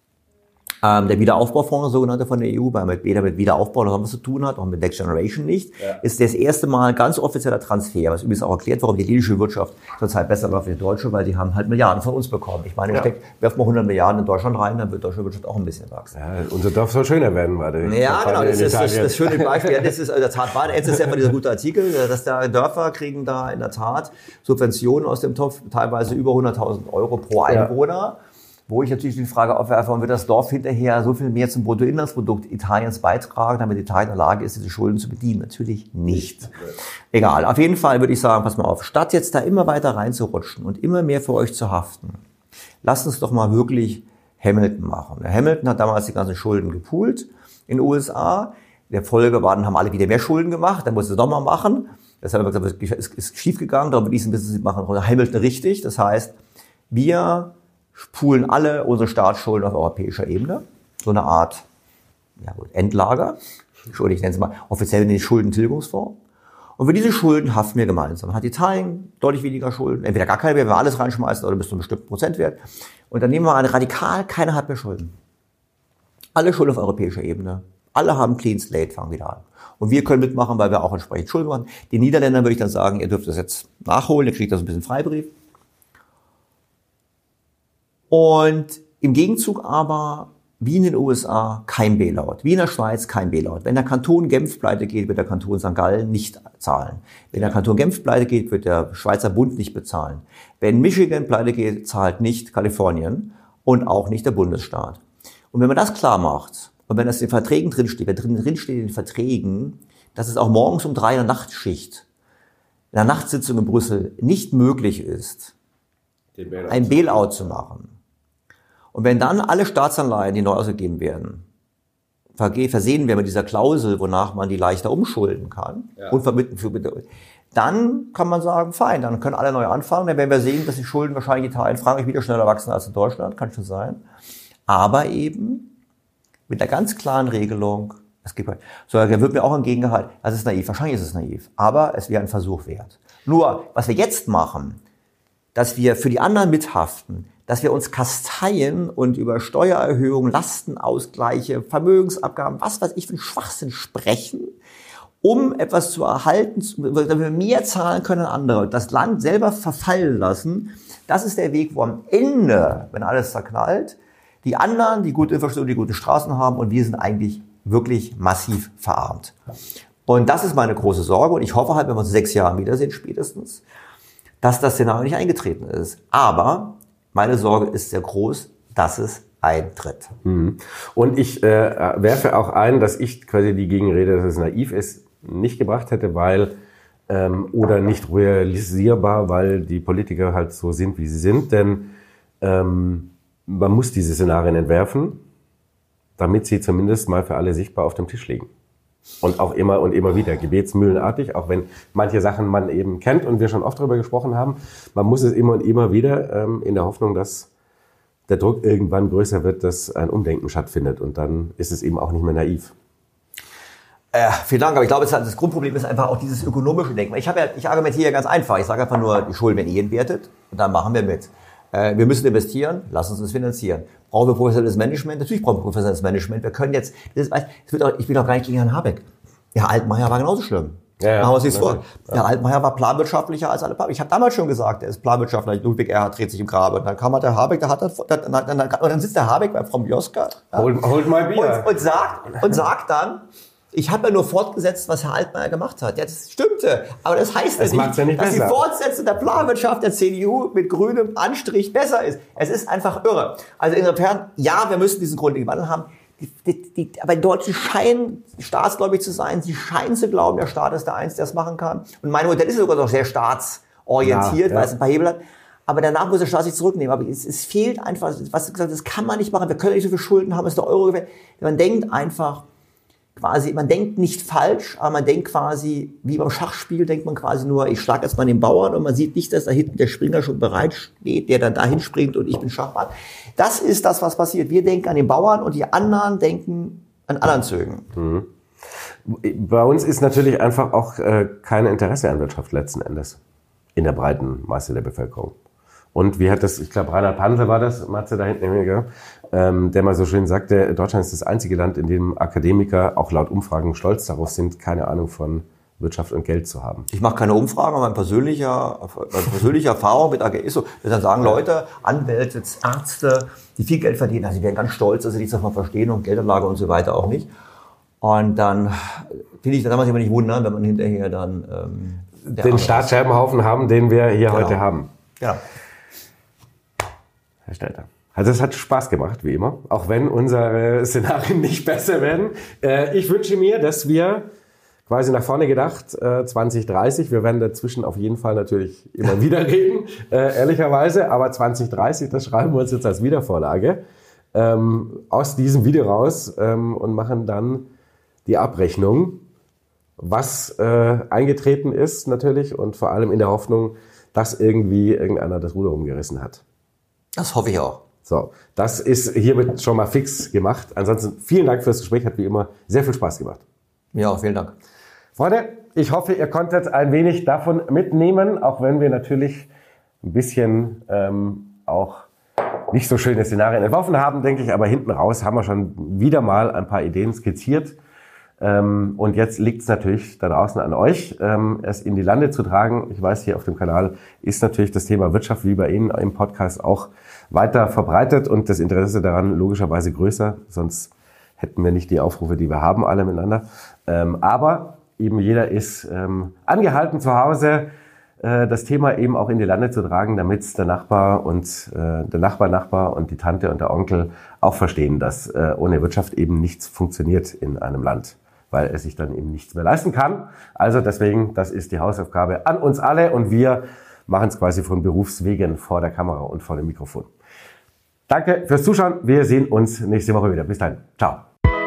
Der Wiederaufbaufonds, sogenannte von der EU, weil weder mit Wiederaufbau noch was zu tun hat, auch mit Next Generation nicht, ist das erste Mal ganz offizieller Transfer, was übrigens auch erklärt, warum die italienische Wirtschaft zurzeit besser läuft als die deutsche, weil die haben halt Milliarden von uns bekommen. Ich meine, werft mal 100 Milliarden in Deutschland rein, dann wird die deutsche Wirtschaft auch ein bisschen wachsen. Ja, unser Dorf soll schöner werden, warte. Ja, genau, das ist das schöne Beispiel. Ja, das ist in der Tat wahr. Jetzt ist ja immer dieser gute Artikel, dass da Dörfer kriegen da in der Tat Subventionen aus dem Topf, teilweise über 100.000 Euro pro Einwohner. Ja. Wo ich natürlich die Frage aufwerfe, warum wird das Dorf hinterher so viel mehr zum Bruttoinlandsprodukt Italiens beitragen, damit Italien in der Lage ist, diese Schulden zu bedienen? Natürlich nicht. Egal, auf jeden Fall würde ich sagen, pass mal auf, statt jetzt da immer weiter reinzurutschen und immer mehr für euch zu haften, lasst uns doch mal wirklich Hamilton machen. Der Hamilton hat damals die ganzen Schulden gepoolt in den USA. In der Folge haben alle wieder mehr Schulden gemacht, dann musste es nochmal machen. Deshalb haben wir gesagt, es ist schief gegangen, darum müssen wir machen Hamilton richtig. Das heißt, wir poolen alle unsere Staatsschulden auf europäischer Ebene. So eine Art Endlager. Entschuldigung, ich nenne es mal offiziell den Schuldentilgungsfonds. Und für diese Schulden haften wir gemeinsam. Hat Italien deutlich weniger Schulden, entweder gar keine mehr, wenn wir alles reinschmeißen, oder bis zu einem bestimmten Prozentwert. Und dann nehmen wir radikal, keiner hat mehr Schulden. Alle Schulden auf europäischer Ebene. Alle haben Clean Slate, fangen wieder an. Und wir können mitmachen, weil wir auch entsprechend Schulden machen. Den Niederländern würde ich dann sagen, ihr dürft das jetzt nachholen, ihr kriegt das ein bisschen Freibrief. Und im Gegenzug aber, wie in den USA, kein Bailout. Wie in der Schweiz, kein Bailout. Wenn der Kanton Genf pleite geht, wird der Kanton St. Gallen nicht zahlen. Wenn der Kanton Genf pleite geht, wird der Schweizer Bund nicht bezahlen. Wenn Michigan pleite geht, zahlt nicht Kalifornien und auch nicht der Bundesstaat. Und wenn man das klar macht, und wenn das in den Verträgen drinsteht, wenn drinsteht in den Verträgen, dass es auch morgens um 3 in der Nachtschicht, in der Nachtsitzung in Brüssel nicht möglich ist, ein Bailout zu machen. Und wenn dann alle Staatsanleihen, die neu ausgegeben werden, versehen werden mit dieser Klausel, wonach man die leichter umschulden kann, dann kann man sagen, fein, dann können alle neu anfangen. Dann werden wir sehen, dass die Schulden wahrscheinlich in Italien, Frankreich wieder schneller wachsen als in Deutschland, kann schon sein. Aber eben mit einer ganz klaren Regelung, da wird mir auch entgegengehalten, das ist naiv, wahrscheinlich ist es naiv, aber es wäre ein Versuch wert. Nur, was wir jetzt machen, dass wir für die anderen mithaften, dass wir uns kasteien und über Steuererhöhungen, Lastenausgleiche, Vermögensabgaben, was weiß ich für einen Schwachsinn sprechen, um etwas zu erhalten, damit wir mehr zahlen können als andere, das Land selber verfallen lassen, das ist der Weg, wo am Ende, wenn alles zerknallt, die anderen, die gute Infrastruktur, die gute Straßen haben und wir sind eigentlich wirklich massiv verarmt. Und das ist meine große Sorge und ich hoffe halt, wenn wir uns in 6 Jahren wiedersehen spätestens, dass das Szenario nicht eingetreten ist. Aber meine Sorge ist sehr groß, dass es eintritt. Und ich werfe auch ein, dass ich quasi die Gegenrede, dass es naiv ist, nicht gebracht hätte, weil oder nicht realisierbar, weil die Politiker halt so sind, wie sie sind. Denn man muss diese Szenarien entwerfen, damit sie zumindest mal für alle sichtbar auf dem Tisch liegen. Und auch immer und immer wieder, gebetsmühlenartig, auch wenn manche Sachen man eben kennt und wir schon oft darüber gesprochen haben. Man muss es immer und immer wieder in der Hoffnung, dass der Druck irgendwann größer wird, dass ein Umdenken stattfindet. Und dann ist es eben auch nicht mehr naiv. Vielen Dank, aber ich glaube, das Grundproblem ist einfach auch dieses ökonomische Denken. Ich argumentiere ja ganz einfach. Ich sage einfach nur, die Schulden werden entwertet und dann machen wir mit. Wir müssen investieren, lass uns das finanzieren. Brauchen wir professionelles Management? Natürlich brauchen wir professionelles Management. Wir können jetzt, ich bin auch gar nicht gegen Herrn Habeck. Herr Altmaier war genauso schlimm. Ja, machen wir uns nichts vor. Ja. Herr Altmaier war planwirtschaftlicher als alle Partner. Ich habe damals schon gesagt, er ist planwirtschaftler. Ludwig Erhard dreht sich im Grabe. Und dann kam halt der Habeck, und dann sitzt der Habeck bei Frau Bioska. Ja, holt mal Bier. Und sagt dann, ich habe ja nur fortgesetzt, was Herr Altmaier gemacht hat. Ja, das stimmte. Aber das heißt das nicht, ja nicht dass besser. die Fortsetzung der Planwirtschaft der CDU mit grünem Anstrich besser ist. Es ist einfach irre. Also insofern, ja, wir müssen diesen grundlegenden Wandel haben. Aber die Deutschen scheinen staatsgläubig zu sein. Sie scheinen zu glauben, der Staat ist der Einzige, der es machen kann. Und mein Modell ist sogar noch sehr staatsorientiert, weil es ein paar Hebel hat. Aber danach muss der Staat sich zurücknehmen. Aber es fehlt einfach, was du gesagt hast, das kann man nicht machen. Wir können nicht so viel Schulden haben, es ist der Euro gewählt. Man denkt einfach, man denkt nicht falsch, aber man denkt quasi, wie beim Schachspiel, denkt man quasi nur, ich schlage jetzt mal den Bauern und man sieht nicht, dass da hinten der Springer schon bereit steht, der dann dahin springt und ich bin Schachmann. Das ist das, was passiert. Wir denken an den Bauern und die anderen denken an anderen Zügen. Mhm. Bei uns ist natürlich einfach auch kein Interesse an Wirtschaft letzten Endes in der breiten Masse der Bevölkerung. Und wie hat das, ich glaube, Reinhard Pansel war das, Matze da hinten, der mal so schön sagte, Deutschland ist das einzige Land, in dem Akademiker auch laut Umfragen stolz darauf sind, keine Ahnung von Wirtschaft und Geld zu haben. Ich mache keine Umfragen, aber meine persönliche Erfahrung mit AG ist so, dass dann sagen Leute, Anwälte, Ärzte, die viel Geld verdienen, also die werden ganz stolz, dass sie nichts davon verstehen und Geldanlage und so weiter auch nicht. Und dann finde ich, da kann man sich aber nicht wundern, wenn man hinterher dann den Staatsscherbenhaufen haben, den wir hier heute haben. Ja. Herr Stelter. Also es hat Spaß gemacht, wie immer, auch wenn unsere Szenarien nicht besser werden. Ich wünsche mir, dass wir quasi nach vorne gedacht, 2030, wir werden dazwischen auf jeden Fall natürlich immer wieder reden, ehrlicherweise, aber 2030, das schreiben wir uns jetzt als Wiedervorlage, aus diesem Video raus und machen dann die Abrechnung, was eingetreten ist natürlich und vor allem in der Hoffnung, dass irgendwie irgendeiner das Ruder rumgerissen hat. Das hoffe ich auch. So, das ist hiermit schon mal fix gemacht. Ansonsten vielen Dank fürs Gespräch, hat wie immer sehr viel Spaß gemacht. Ja, vielen Dank. Freunde, ich hoffe, ihr konntet ein wenig davon mitnehmen, auch wenn wir natürlich ein bisschen auch nicht so schöne Szenarien entworfen haben, denke ich. Aber hinten raus haben wir schon wieder mal ein paar Ideen skizziert. Und jetzt liegt es natürlich da draußen an euch, es in die Lande zu tragen. Ich weiß, hier auf dem Kanal ist natürlich das Thema Wirtschaft wie bei Ihnen im Podcast auch weiter verbreitet und das Interesse daran logischerweise größer. Sonst hätten wir nicht die Aufrufe, die wir haben, alle miteinander. Aber eben jeder ist angehalten zu Hause, das Thema eben auch in die Lande zu tragen, damit der Nachbar und der Nachbar und die Tante und der Onkel auch verstehen, dass ohne Wirtschaft eben nichts funktioniert in einem Land, weil es sich dann eben nichts mehr leisten kann. Also deswegen, das ist die Hausaufgabe an uns alle und wir machen es quasi von Berufswegen vor der Kamera und vor dem Mikrofon. Danke fürs Zuschauen. Wir sehen uns nächste Woche wieder. Bis dahin. Ciao.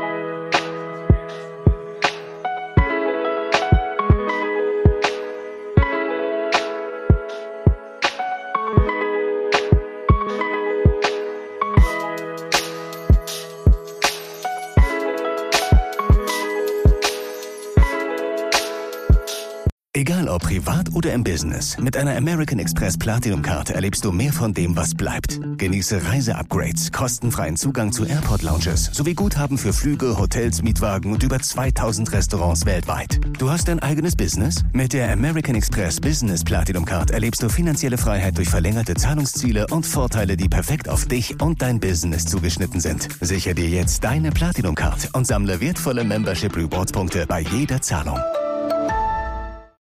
Egal ob privat oder im Business, mit einer American Express Platinum Card erlebst du mehr von dem, was bleibt. Genieße Reiseupgrades, kostenfreien Zugang zu Airport Lounges sowie Guthaben für Flüge, Hotels, Mietwagen und über 2000 Restaurants weltweit. Du hast dein eigenes Business? Mit der American Express Business Platinum Card erlebst du finanzielle Freiheit durch verlängerte Zahlungsziele und Vorteile, die perfekt auf dich und dein Business zugeschnitten sind. Sichere dir jetzt deine Platinum Card und sammle wertvolle Membership Rewards Punkte bei jeder Zahlung.